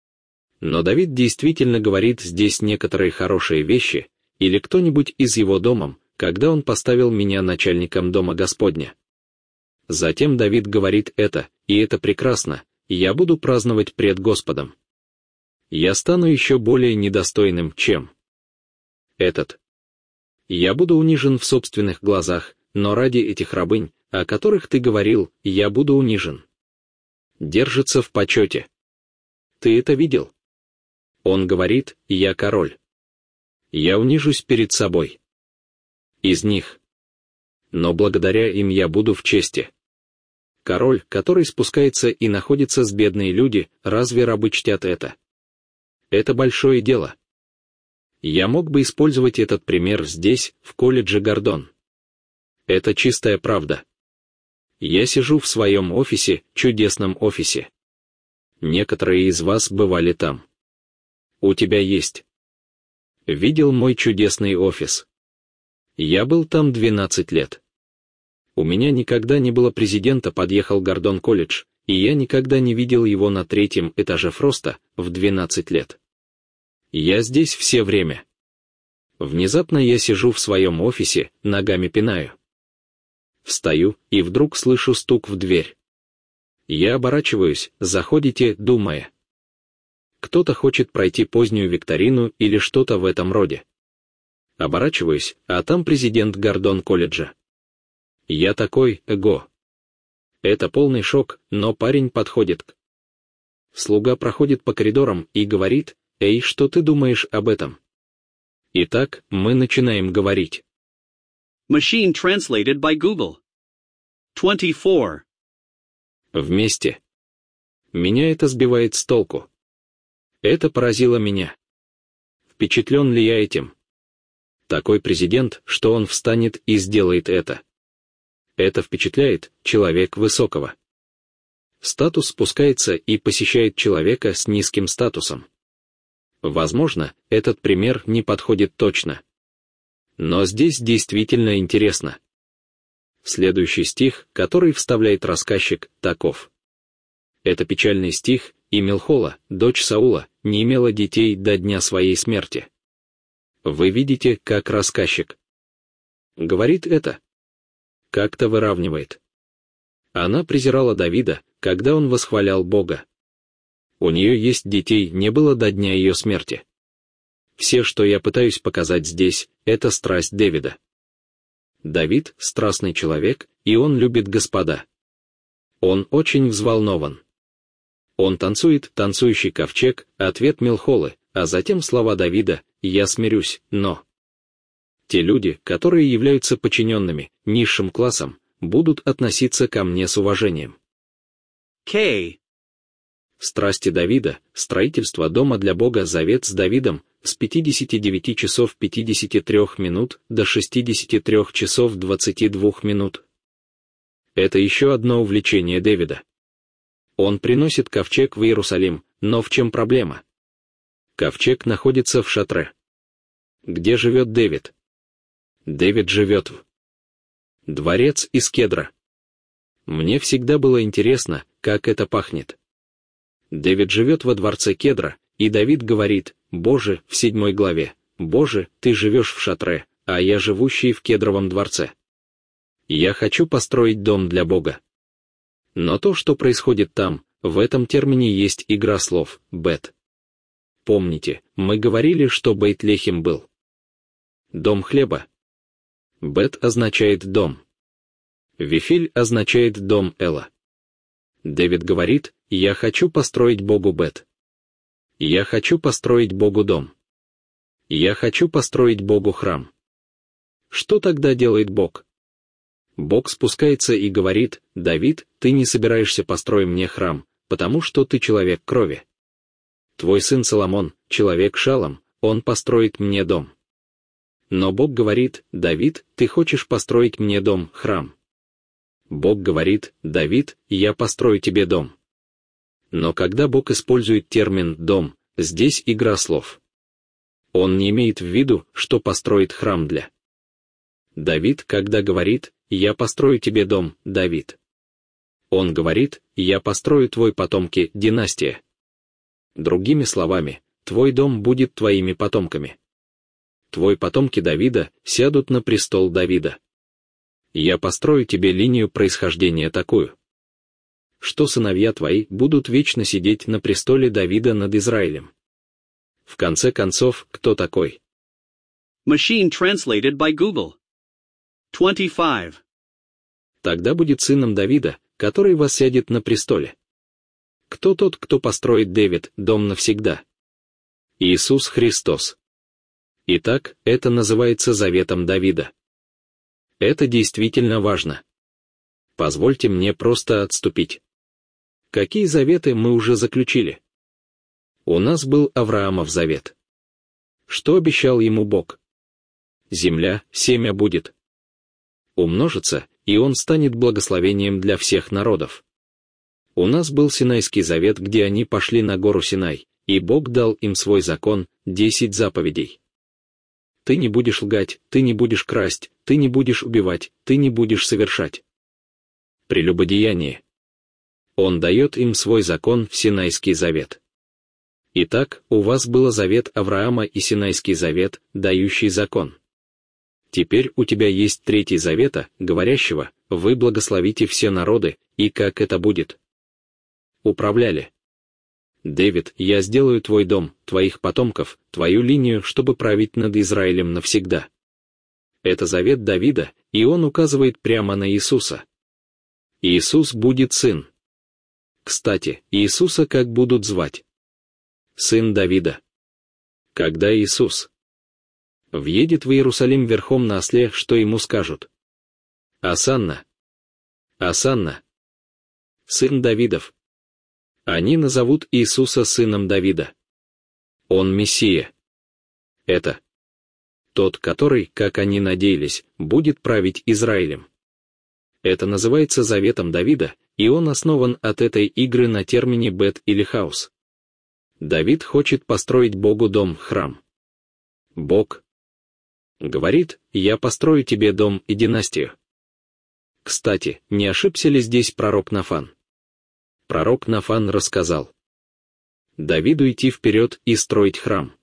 Но Давид действительно говорит здесь некоторые хорошие вещи, или кто-нибудь из его домом, когда он поставил меня начальником дома Господня. Затем Давид говорит это, и это прекрасно, я буду праздновать пред Господом. Я стану еще более недостойным, чем этот. Я буду унижен в собственных глазах, но ради этих рабынь, о которых ты говорил, я буду унижен. Держится в почете. Ты это видел? Он говорит: я король. Я унижусь перед собой. Из них. Но благодаря им я буду в чести. Король, который спускается и находится с бедные люди, разве рабы чтят это? Это большое дело. Я мог бы использовать этот пример здесь, в колледже Гордон. Это чистая правда. Я сижу в своем офисе, чудесном офисе. Некоторые из вас бывали там. У тебя есть Видел мой чудесный офис. Я был там 12 лет. У меня никогда не было президента, подъехал Гордон колледж, и я никогда не видел его на 3-м этаже Фроста в 12 лет. Я здесь все время. Внезапно я сижу в своем офисе, ногами пинаю. Встаю, и вдруг слышу стук в дверь. Я оборачиваюсь, заходите, думая. Кто-то хочет пройти позднюю викторину или что-то в этом роде. Оборачиваюсь, а там президент Гордон колледжа. Я такой, эго. Это полный шок, но парень подходит к. Слуга проходит по коридорам и говорит: «Эй, что ты думаешь об этом?» Итак, мы начинаем говорить. Machine translated by Google. 24. Вместе. Меня это сбивает с толку. Это поразило меня. Впечатлен ли я этим? Такой президент, что он встанет и сделает это. Это впечатляет человек высокого. Статус спускается и посещает человека с низким статусом. Возможно, этот пример не подходит точно. Но здесь действительно интересно. Следующий стих, который вставляет рассказчик, таков. Это печальный стих, и Милхола, дочь Саула, не имела детей до дня своей смерти. Вы видите, как рассказчик говорит это. Как-то выравнивает. Она презирала Давида, когда он восхвалял Бога. У нее есть детей, не было до дня ее смерти. Все, что я пытаюсь показать здесь, это страсть Давида. Давид — страстный человек, и он любит Господа. Он очень взволнован. Он танцует, танцующий ковчег, ответ Милхолы, а затем слова Давида: «Я смирюсь, но...» Те люди, которые являются подчиненными, низшим классом, будут относиться ко мне с уважением. K. Страсти Давида, строительство дома для Бога, завет с Давидом, с 59 часов 53 минут до 63 часов 22 минут. Это еще одно увлечение Давида. Он приносит ковчег в Иерусалим, но в чем проблема? Ковчег находится в шатре. Где живет Давид? Давид живет в дворец из кедра. Мне всегда было интересно, как это пахнет. Давид живет во дворце кедра, и Давид говорит: «Боже», в 7 главе, «Боже, ты живешь в шатре, а я живущий в кедровом дворце. Я хочу построить дом для Бога». Но то, что происходит там, в этом термине есть игра слов, бет. Помните, мы говорили, что Бейт-Лехем был дом хлеба. Бет означает дом. Вифиль означает дом Эла. Давид говорит: «Я хочу построить Богу бет. Я хочу построить Богу дом. Я хочу построить Богу храм». Что тогда делает Бог? Бог спускается и говорит: «Давид, ты не собираешься построить мне храм, потому что ты человек крови. Твой сын Соломон, человек шалом, он построит мне дом». Но Бог говорит: «Давид, ты хочешь построить мне дом, храм». Бог говорит: «Давид, я построю тебе дом». Но когда Бог использует термин «дом», здесь игра слов. Он не имеет в виду, что построит храм для. Давид, когда говорит: «Я построю тебе дом, Давид». Он говорит: «Я построю твой потомки, династия». Другими словами, твой дом будет твоими потомками. Твои потомки Давида сядут на престол Давида. Я построю тебе линию происхождения такую, что сыновья твои будут вечно сидеть на престоле Давида над Израилем. В конце концов, кто такой? Machine translated by Google. 25. Тогда будет сыном Давида, который воссядет на престоле. Кто тот, кто построит Давид дом навсегда? Иисус Христос. Итак, это называется заветом Давида. Это действительно важно. Позвольте мне просто отступить. Какие заветы мы уже заключили? У нас был Авраамов завет. Что обещал ему Бог? Земля, семя будет умножится, и он станет благословением для всех народов. У нас был Синайский завет, где они пошли на гору Синай, и Бог дал им свой закон, 10 заповедей. ты не будешь лгать, ты не будешь красть, ты не будешь убивать, ты не будешь совершать прелюбодеяние. Он дает им свой закон в Синайский завет. Итак, у вас был завет Авраама и Синайский завет, дающий закон. Теперь у тебя есть третий завета, говорящего: вы благословите все народы, и как это будет? Управляли. Дэвид, я сделаю твой дом, твоих потомков, твою линию, чтобы править над Израилем навсегда. Это завет Давида, и он указывает прямо на Иисуса. Иисус будет сын. Кстати, Иисуса как будут звать? Сын Давида. Когда Иисус въедет в Иерусалим верхом на осле, что ему скажут? Осанна. Осанна. Сын Давидов. Они назовут Иисуса сыном Давида. Он Мессия. Это тот, который, как они надеялись, будет править Израилем. Это называется заветом Давида, и он основан от этой игры на термине «бет» или «хаус». Давид хочет построить Богу дом, храм. Бог говорит: «Я построю тебе дом и династию». Кстати, не ошибся ли здесь пророк Нафан? Пророк Нафан рассказал Давиду идти вперед и строить храм.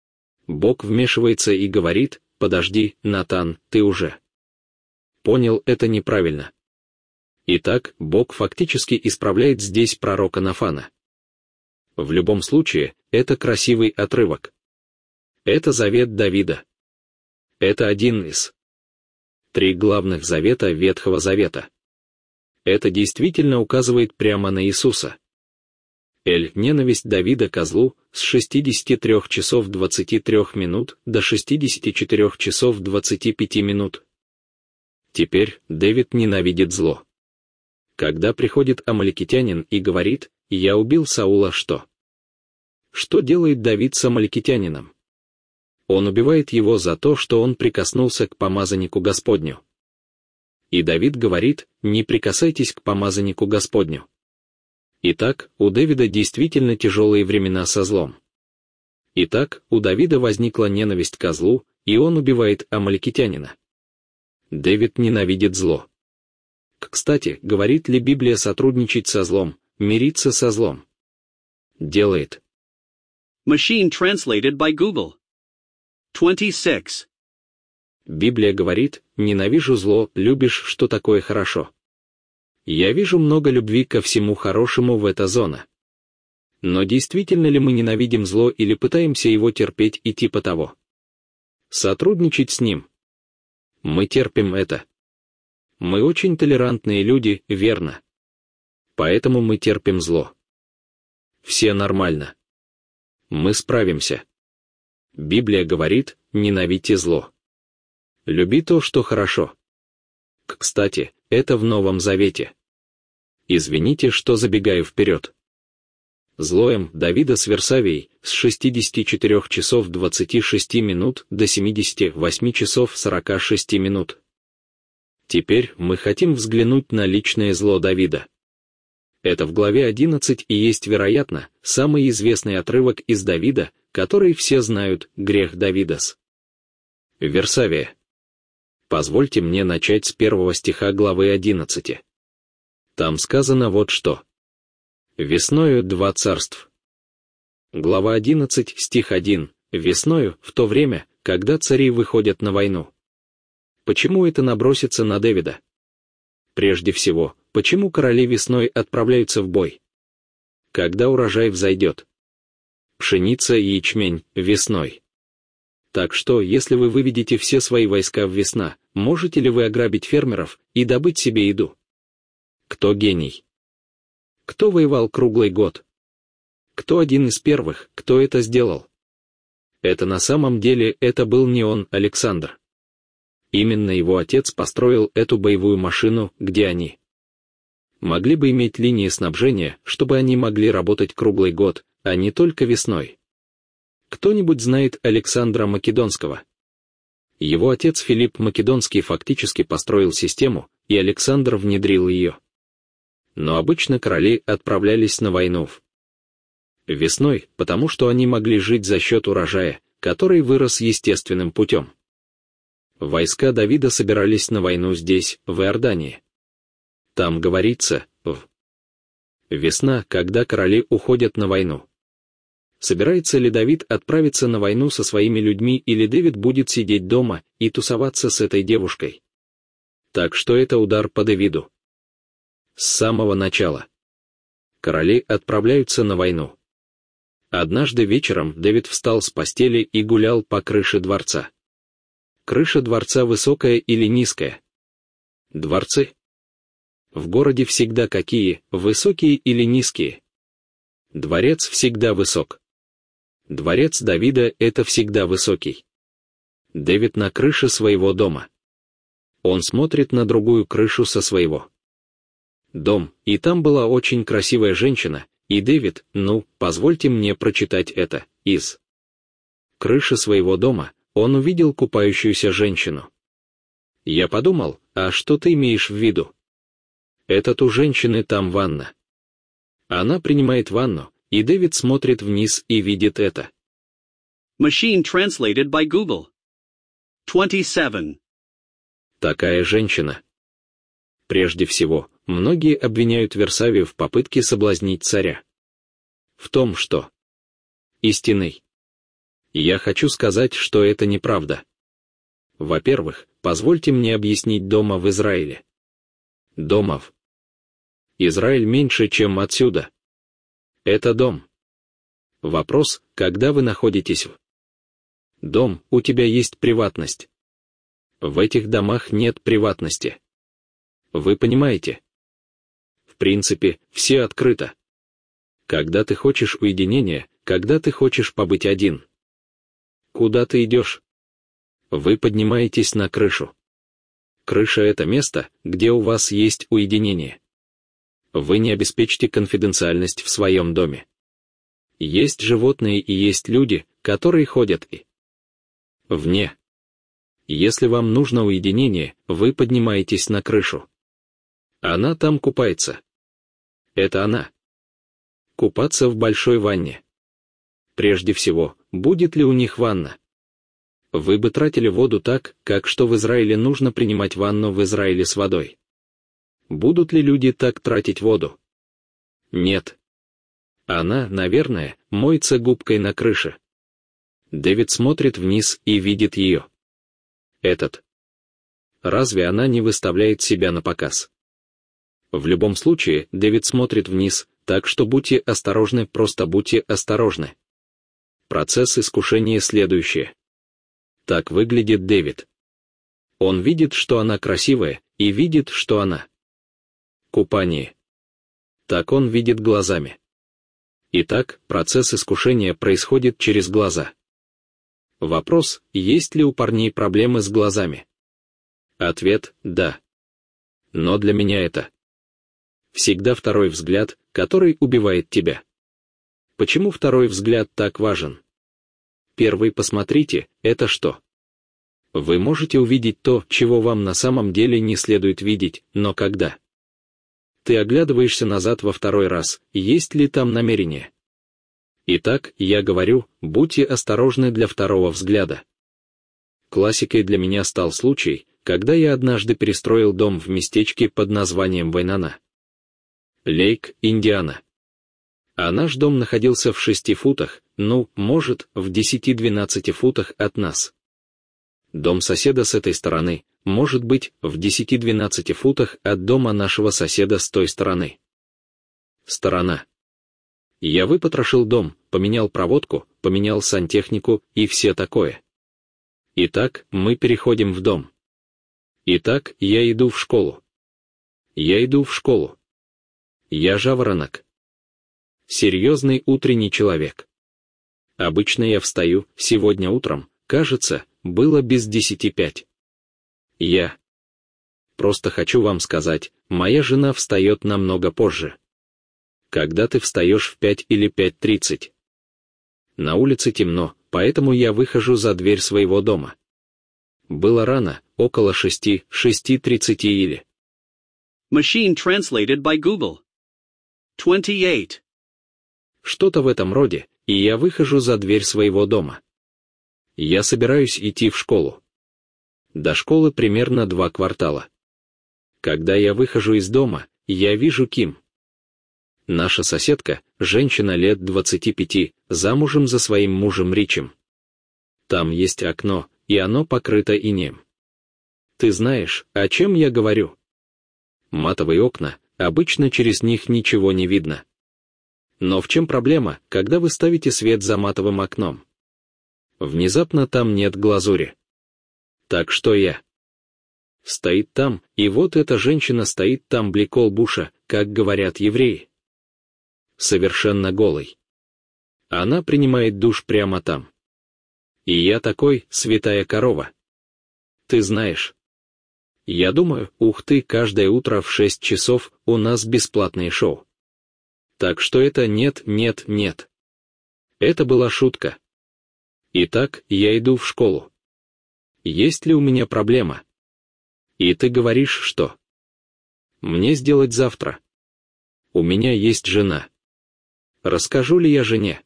Бог вмешивается и говорит: «Подожди, Натан, ты уже понял это неправильно». Итак, Бог фактически исправляет здесь пророка Нафана. В любом случае, это красивый отрывок. Это завет Давида. Это один из 3 главных завета Ветхого Завета. Это действительно указывает прямо на Иисуса. Ненависть Давида козлу с 63 часов 23 минут до 64 часов 25 минут. Теперь Давид ненавидит зло. Когда приходит амаликитянин и говорит: «Я убил Саула», что? Что делает Давид с амаликитянином? Он убивает его за то, что он прикоснулся к помазаннику Господню. И Давид говорит: «Не прикасайтесь к помазаннику Господню». Итак, у Давида действительно тяжелые времена со злом. Итак, у Давида возникла ненависть к злу, и он убивает амаликитянина. Давид ненавидит зло. Кстати, говорит ли Библия сотрудничать со злом, мириться со злом? Делает. Machine translated by Google. 26. Библия говорит: «Ненавижу зло, любишь, что такое хорошо». Я вижу много любви ко всему хорошему в эта зона. Но действительно ли мы ненавидим зло или пытаемся его терпеть и типа того? Сотрудничать с ним. Мы терпим это. Мы очень толерантные люди, верно? Поэтому мы терпим зло. Все нормально. Мы справимся. Библия говорит: ненавидьте зло. Люби то, что хорошо. Кстати, это в Новом Завете. Извините, что забегаю вперед. Злоем Давида с Версавией с 64 часов 26 минут до 78 часов 46 минут. Теперь мы хотим взглянуть на личное зло Давида. Это в главе 11 и есть, вероятно, самый известный отрывок из Давида, который все знают, грех Давидас. Версавия. Позвольте мне начать с 1 стиха главы 11. Там сказано вот что. Весною 2 царств. Глава 11, стих 1. Весною, в то время, когда цари выходят на войну. Почему это набросится на Давида? Прежде всего, почему короли весной отправляются в бой? Когда урожай взойдет. Пшеница и ячмень весной. Так что, если вы выведете все свои войска в весна, можете ли вы ограбить фермеров и добыть себе еду? Кто гений? Кто воевал круглый год? Кто один из первых, кто это сделал? Это на самом деле это был не он, Александр. Именно его отец построил эту боевую машину, где они могли бы иметь линии снабжения, чтобы они могли работать круглый год, а не только весной. Кто-нибудь знает Александра Македонского? Его отец Филипп Македонский фактически построил систему, и Александр внедрил ее. Но обычно короли отправлялись на войну весной, потому что они могли жить за счет урожая, который вырос естественным путем. Войска Давида собирались на войну здесь, в Иордании. Там говорится, весна, когда короли уходят на войну. Собирается ли Давид отправиться на войну со своими людьми, или Давид будет сидеть дома и тусоваться с этой девушкой? Так что это удар по Давиду. С самого начала. Короли отправляются на войну. Однажды вечером Давид встал с постели и гулял по крыше дворца. Крыша дворца высокая или низкая? Дворцы? В городе всегда какие, высокие или низкие? Дворец всегда высок. Дворец Давида — это всегда высокий. Давид на крыше своего дома. Он смотрит на другую крышу со своего дом, и там была очень красивая женщина, и Давид, позвольте мне прочитать это, из крыши своего дома, он увидел купающуюся женщину. Я подумал, а что ты имеешь в виду? Это у женщины там ванна. Она принимает ванну, и Давид смотрит вниз и видит это. Machine translated by Google. 27. Такая женщина. Прежде всего, многие обвиняют Версавию в попытке соблазнить царя. В том, что истинный. Я хочу сказать, что это неправда. Во-первых, позвольте мне объяснить дома в Израиле. Домов. Израиль меньше, чем отсюда. Это дом. Вопрос, когда вы находитесь в дом, у тебя есть приватность. В этих домах нет приватности. Вы понимаете? В принципе, все открыто. Когда ты хочешь уединения, когда ты хочешь побыть один. Куда ты идешь? Вы поднимаетесь на крышу. Крыша — это место, где у вас есть уединение. Вы не обеспечите конфиденциальность в своем доме. Есть животные и есть люди, которые ходят и вне. Если вам нужно уединение, вы поднимаетесь на крышу. Она там купается. Это она. Купаться в большой ванне. Прежде всего, будет ли у них ванна? Вы бы тратили воду так, как что в Израиле нужно принимать ванну в Израиле с водой. Будут ли люди так тратить воду? Нет. Она, наверное, моется губкой на крыше. Дэвид смотрит вниз и видит ее. Разве она не выставляет себя на показ? В любом случае, Дэвид смотрит вниз, так что будьте осторожны, просто будьте осторожны. Процесс искушения следующий. Так выглядит Дэвид. Он видит, что она красивая, и видит, что она купание. Так он видит глазами. Итак, процесс искушения происходит через глаза. Вопрос, есть ли у парней проблемы с глазами? Ответ – да. Но для меня это всегда второй взгляд, который убивает тебя. Почему второй взгляд так важен? Первый, посмотрите, это что? Вы можете увидеть то, чего вам на самом деле не следует видеть, но когда ты оглядываешься назад во второй раз, есть ли там намерение? Итак, я говорю, будьте осторожны для второго взгляда. Классикой для меня стал случай, когда я однажды перестроил дом в местечке под названием Вайнана, Лейк, Индиана. А наш дом находился в 6 футах, может, в 10-12 футах от нас. Дом соседа с этой стороны, может быть, в 10-12 футах от дома нашего соседа с той стороны. Сторона. Я выпотрошил дом, поменял проводку, поменял сантехнику и все такое. Итак, мы переходим в дом. Итак, я иду в школу. Я иду в школу. Я жаворонок. Серьезный утренний человек. Обычно я встаю, сегодня утром, кажется, было без 10:05. Я просто хочу вам сказать, моя жена встает намного позже. Когда ты встаешь в 5 или 5:30? На улице темно, поэтому я выхожу за дверь своего дома. Было рано, около 6:30 или. Machine translated by Google. 28. Что-то в этом роде, и я выхожу за дверь своего дома. Я собираюсь идти в школу. До школы примерно 2 квартала. Когда я выхожу из дома, я вижу Ким. Наша соседка, женщина лет 25, замужем за своим мужем Ричем. Там есть окно, и оно покрыто инеем. Ты знаешь, о чем я говорю? Матовые окна, обычно через них ничего не видно. Но в чем проблема, когда вы ставите свет за матовым окном? Внезапно там нет глазури. Так что я? Стоит там, и вот эта женщина стоит там блеколбуша, как говорят евреи. Совершенно голой. Она принимает душ прямо там. И я такой, святая корова. Ты знаешь. Я думаю, ух ты, каждое утро в 6 часов у нас бесплатное шоу. Так что это нет. Это была шутка. Итак, я иду в школу. Есть ли у меня проблема? И ты говоришь, что? Мне сделать завтра. У меня есть жена. Расскажу ли я жене?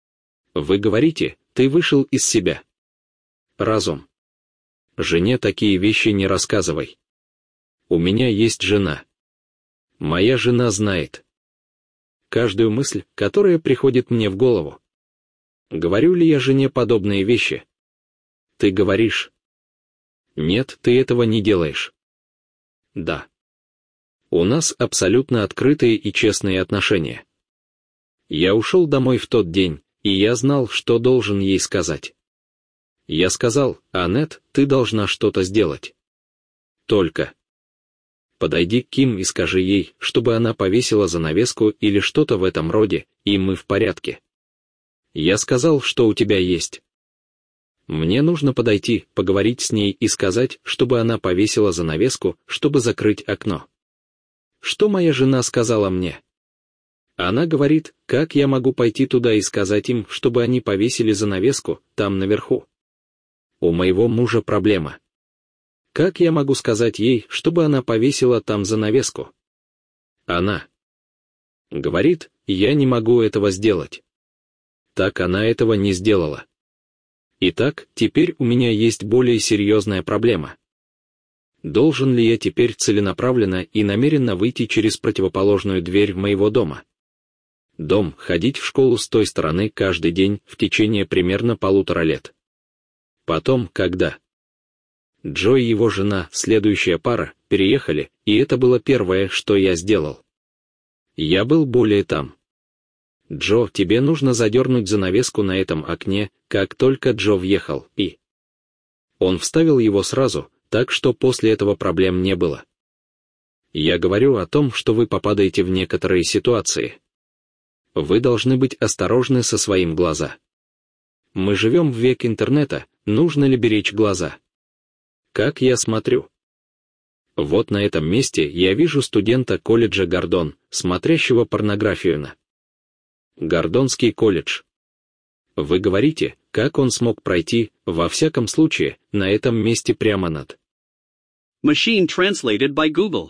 Вы говорите, ты вышел из себя. Разум. Жене такие вещи не рассказывай. У меня есть жена. Моя жена знает каждую мысль, которая приходит мне в голову. Говорю ли я жене подобные вещи? Ты говоришь. Нет, ты этого не делаешь. Да. У нас абсолютно открытые и честные отношения. Я ушел домой в тот день, и я знал, что должен ей сказать. Я сказал: «Аннет, ты должна что-то сделать. Только подойди к Ким и скажи ей, чтобы она повесила занавеску или что-то в этом роде, и мы в порядке». Я сказал, что у тебя есть. Мне нужно подойти, поговорить с ней и сказать, чтобы она повесила занавеску, чтобы закрыть окно. Что моя жена сказала мне? Она говорит, как я могу пойти туда и сказать им, чтобы они повесили занавеску, там наверху. У моего мужа проблема. Как я могу сказать ей, чтобы она повесила там занавеску? Она говорит, я не могу этого сделать. Так она этого не сделала. Итак, теперь у меня есть более серьезная проблема. Должен ли я теперь целенаправленно и намеренно выйти через противоположную дверь моего дома? Дом, ходить в школу с той стороны каждый день в течение примерно 1,5 лет. Потом, когда Джо и его жена, следующая пара, переехали, и это было первое, что я сделал. Я был более там. Джо, тебе нужно задернуть занавеску на этом окне, как только Джо въехал, и он вставил его сразу, так что после этого проблем не было. Я говорю о том, что вы попадаете в некоторые ситуации. Вы должны быть осторожны со своим глаза. Мы живем в век интернета, нужно ли беречь глаза? Как я смотрю? Вот на этом месте я вижу студента колледжа Гордон, смотрящего порнографию на Гордонский колледж. Вы говорите, как он смог пройти, во всяком случае, на этом месте прямо над. Machine translated by Google.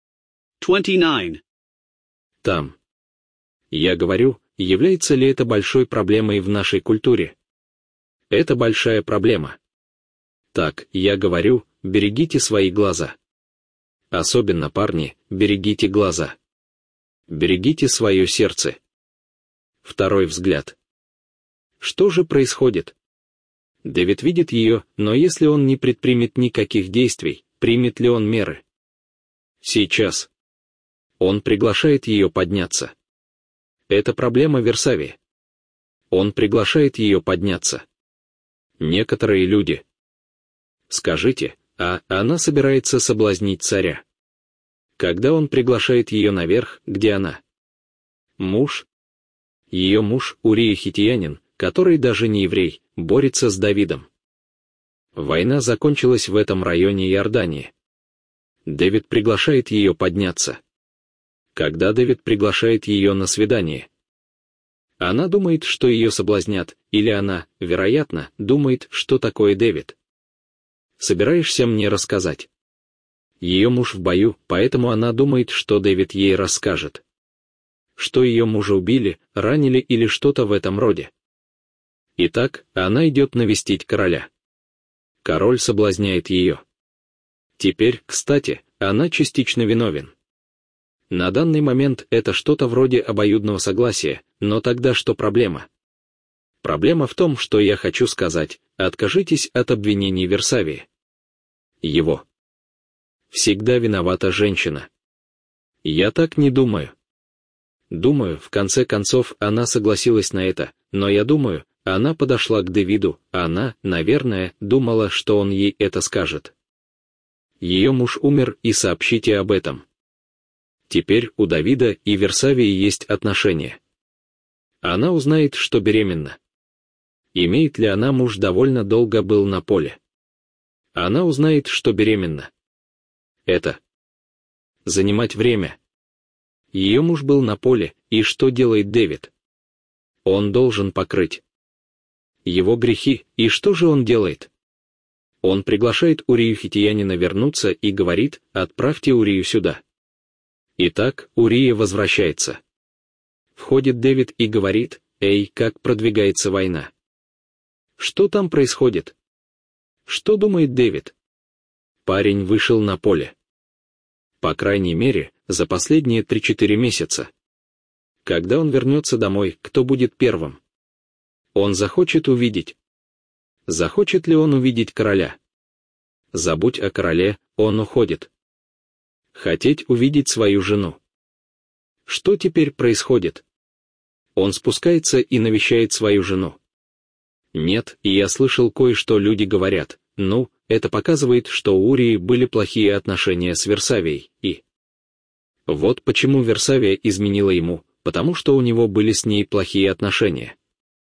29. Там. Я говорю, является ли это большой проблемой в нашей культуре? Это большая проблема. Так, я говорю, берегите свои глаза. Особенно парни, берегите глаза. Берегите свое сердце. Второй взгляд. Что же происходит? Дэвид видит ее, но если он не предпримет никаких действий, примет ли он меры? Сейчас. Он приглашает ее подняться. Это проблема Версавии. Он приглашает ее подняться. Некоторые люди. Скажите, а она собирается соблазнить царя. Когда он приглашает ее наверх, где она? Муж. Ее муж, Урия Хитиянин, который даже не еврей, борется с Давидом. Война закончилась в этом районе Иордании. Дэвид приглашает ее подняться. Когда Дэвид приглашает ее на свидание? Она думает, что ее соблазнят, или она, вероятно, думает, что такое Дэвид. Собираешься мне рассказать? Ее муж в бою, поэтому она думает, что Дэвид ей расскажет. Что ее мужа убили, ранили или что-то в этом роде. Итак, она идет навестить короля. Король соблазняет ее. Теперь, кстати, она частично виновен. На данный момент это что-то вроде обоюдного согласия, но тогда что проблема? Проблема в том, что я хочу сказать, откажитесь от обвинений Версавии. Его. Всегда виновата женщина. Я так не думаю. Думаю, в конце концов, она согласилась на это, но я думаю, она подошла к Давиду, она, наверное, думала, что он ей это скажет. Ее муж умер, и сообщите об этом. Теперь у Давида и Версавии есть отношения. Она узнает, что беременна. Имеет ли она муж довольно долго был на поле? Она узнает, что беременна. Это занимать время. Ее муж был на поле, и что делает Дэвид? Он должен покрыть его грехи, и что же он делает? Он приглашает Урию Хиттиянина вернуться и говорит: «Отправьте Урию сюда». Итак, Урия возвращается. Входит Дэвид и говорит: «Эй, как продвигается война?» Что там происходит? Что думает Дэвид? Парень вышел на поле. По крайней мере, за последние 3-4 месяца. Когда он вернется домой, кто будет первым? Он захочет увидеть. Захочет ли он увидеть короля? Забудь о короле, он уходит. Хотеть увидеть свою жену. Что теперь происходит? Он спускается и навещает свою жену. Нет, и я слышал кое-что люди говорят: ну, это показывает, что у Урии были плохие отношения с Версавией, и... Вот почему Версавия изменила ему, потому что у него были с ней плохие отношения.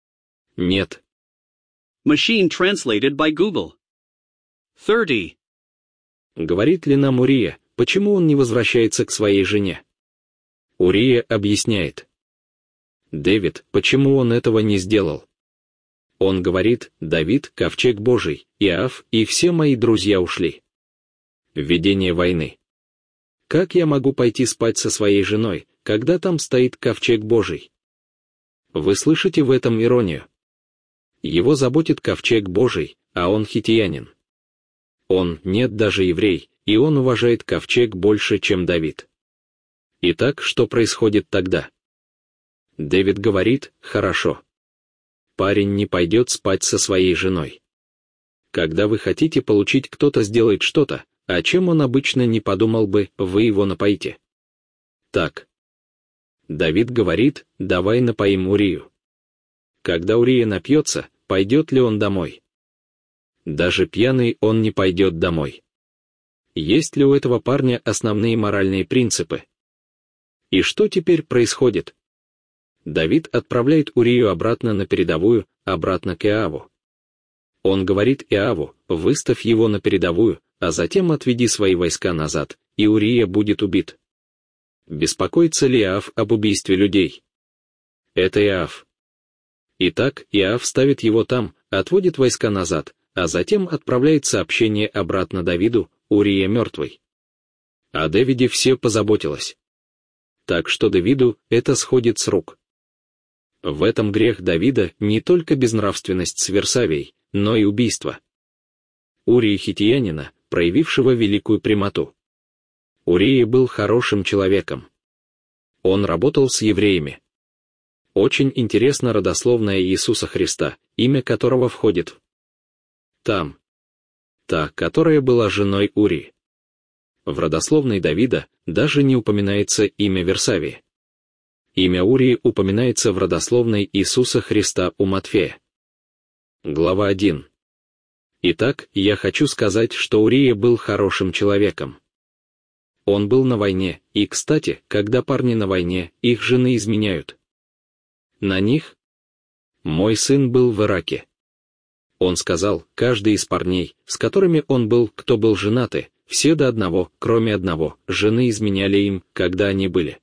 Нет. Machine translated by Google. 30. Говорит ли нам Урия, почему он не возвращается к своей жене? Урия объясняет. Дэвид, почему он этого не сделал? Он говорит: Давид, ковчег Божий, Иоав и все мои друзья ушли. Введение войны. Как я могу пойти спать со своей женой, когда там стоит ковчег Божий? Вы слышите в этом иронию? Его заботит ковчег Божий, а он хиттиянин. Он, нет, даже еврей, и он уважает ковчег больше, чем Давид. Итак, что происходит тогда? Дэвид говорит: хорошо. Парень не пойдет спать со своей женой. Когда вы хотите получить, кто-то сделает что-то, о чем он обычно не подумал бы, вы его напоите. Так. Давид говорит: давай напоим Урию. Когда Урия напьется, пойдет ли он домой? Даже пьяный он не пойдет домой. Есть ли у этого парня основные моральные принципы? И что теперь происходит? Давид отправляет Урию обратно на передовую, обратно к Иоаву. Он говорит Иоаву: выставь его на передовую, а затем отведи свои войска назад, и Урия будет убит. Беспокоится ли Иоав об убийстве людей? Это Иоав. Итак, Иоав ставит его там, отводит войска назад, а затем отправляет сообщение обратно Давиду: Урия мертвый. О Давиде все позаботилось. Так что Давиду это сходит с рук. В этом грех Давида не только безнравственность с Версавией, но и убийство. Урии хиттиянина, проявившего великую прямоту. Урия был хорошим человеком. Он работал с евреями. Очень интересна родословная Иисуса Христа, имя которого входит там. Та, которая была женой Урии. В родословной Давида даже не упоминается имя Версавии. Имя Урии упоминается в родословной Иисуса Христа у Матфея. Глава 1. Итак, я хочу сказать, что Урия был хорошим человеком. Он был на войне, и, кстати, когда парни на войне, их жены изменяют. На них? Мой сын был в Ираке. Он сказал: каждый из парней, с которыми он был, кто был женаты, все до одного, кроме одного, жены изменяли им, когда они были.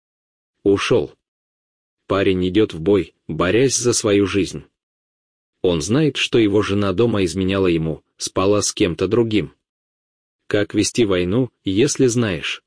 Ушел. Парень идет в бой, борясь за свою жизнь. Он знает, что его жена дома изменяла ему, спала с кем-то другим. Как вести войну, если знаешь?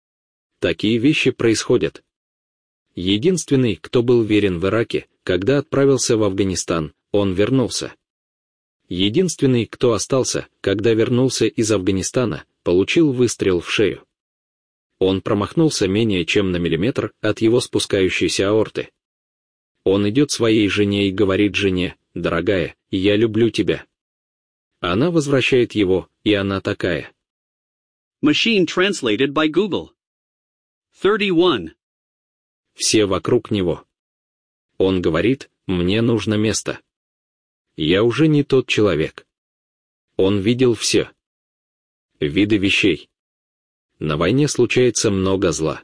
Такие вещи происходят. Единственный, кто был верен в Ираке, когда отправился в Афганистан, он вернулся. Единственный, кто остался, когда вернулся из Афганистана, получил выстрел в шею. Он промахнулся менее чем на миллиметр от его спускающейся аорты. Он идет своей жене и говорит жене: «Дорогая, я люблю тебя». Она возвращает его, и она такая. Machine translated by Google. 31. Все вокруг него. Он говорит: «Мне нужно место. Я уже не тот человек». Он видел все виды вещей. На войне случается много зла.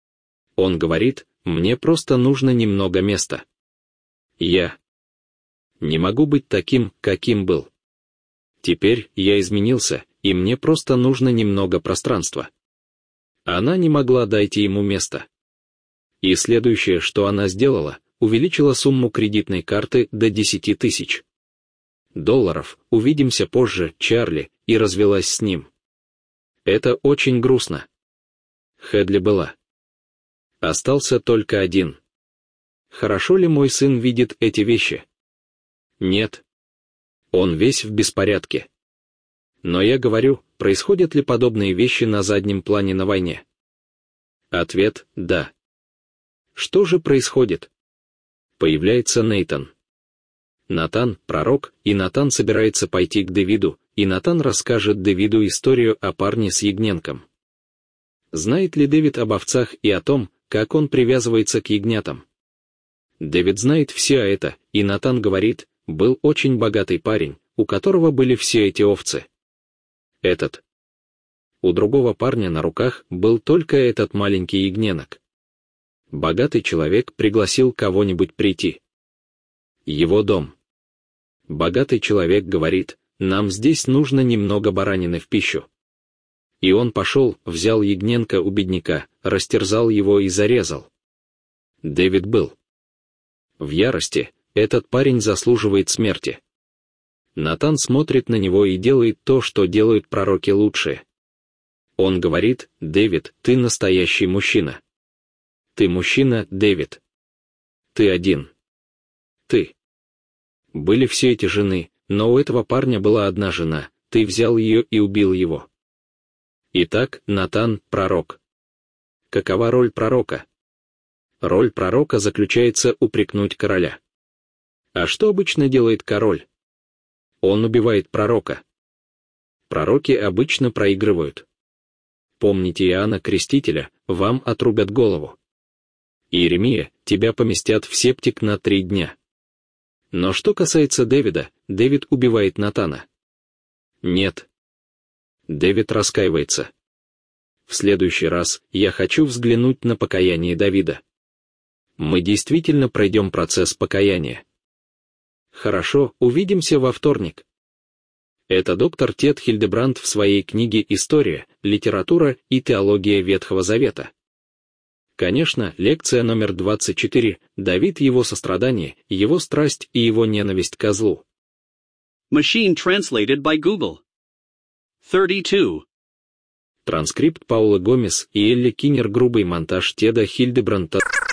Он говорит: «Мне просто нужно немного места. Я не могу быть таким, каким был. Теперь я изменился, и мне просто нужно немного пространства». Она не могла дать ему место. И следующее, что она сделала, увеличила сумму кредитной карты до 10 тысяч долларов. «Увидимся позже, Чарли», и развелась с ним. Это очень грустно. Хедли была. Остался только один. Хорошо ли мой сын видит эти вещи? Нет. Он весь в беспорядке. Но я говорю, происходят ли подобные вещи на заднем плане на войне? Ответ – да. Что же происходит? Появляется Нейтан. Натан – пророк, и Натан собирается пойти к Давиду, и Натан расскажет Давиду историю о парне с ягненком. Знает ли Давид об овцах и о том, как он привязывается к ягнятам? Давид знает все это, и Натан говорит: был очень богатый парень, у которого были все эти овцы. Этот. У другого парня на руках был только этот маленький ягненок. Богатый человек пригласил кого-нибудь прийти. Его дом. Богатый человек говорит: нам здесь нужно немного баранины в пищу. И он пошел, взял ягненка у бедняка, растерзал его и зарезал. Давид был в ярости, этот парень заслуживает смерти. Натан смотрит на него и делает то, что делают пророки лучшие. Он говорит: Давид, ты настоящий мужчина. Ты мужчина, Давид. Ты один. Ты. Были все эти жены, но у этого парня была одна жена, ты взял ее и убил его. Итак, Натан – пророк. Какова роль пророка? Роль пророка заключается упрекнуть короля. А что обычно делает король? Он убивает пророка. Пророки обычно проигрывают. Помните Иоанна Крестителя, вам отрубят голову. Иеремия, тебя поместят в септик на 3 дня. Но что касается Давида, Давид убивает Натана. Нет. Давид раскаивается. В следующий раз я хочу взглянуть на покаяние Давида. Мы действительно пройдем процесс покаяния. Хорошо, увидимся во вторник. Это доктор Тед Хильдебранд в своей книге «История, литература и теология Ветхого Завета». Конечно, лекция номер 24 «Давид, его сострадание, его страсть и его ненависть ко злу». Machine translated by Google. 32. Транскрипт Паула Гомес и Элли Киннер. Грубый монтаж Теда Хильдебранта.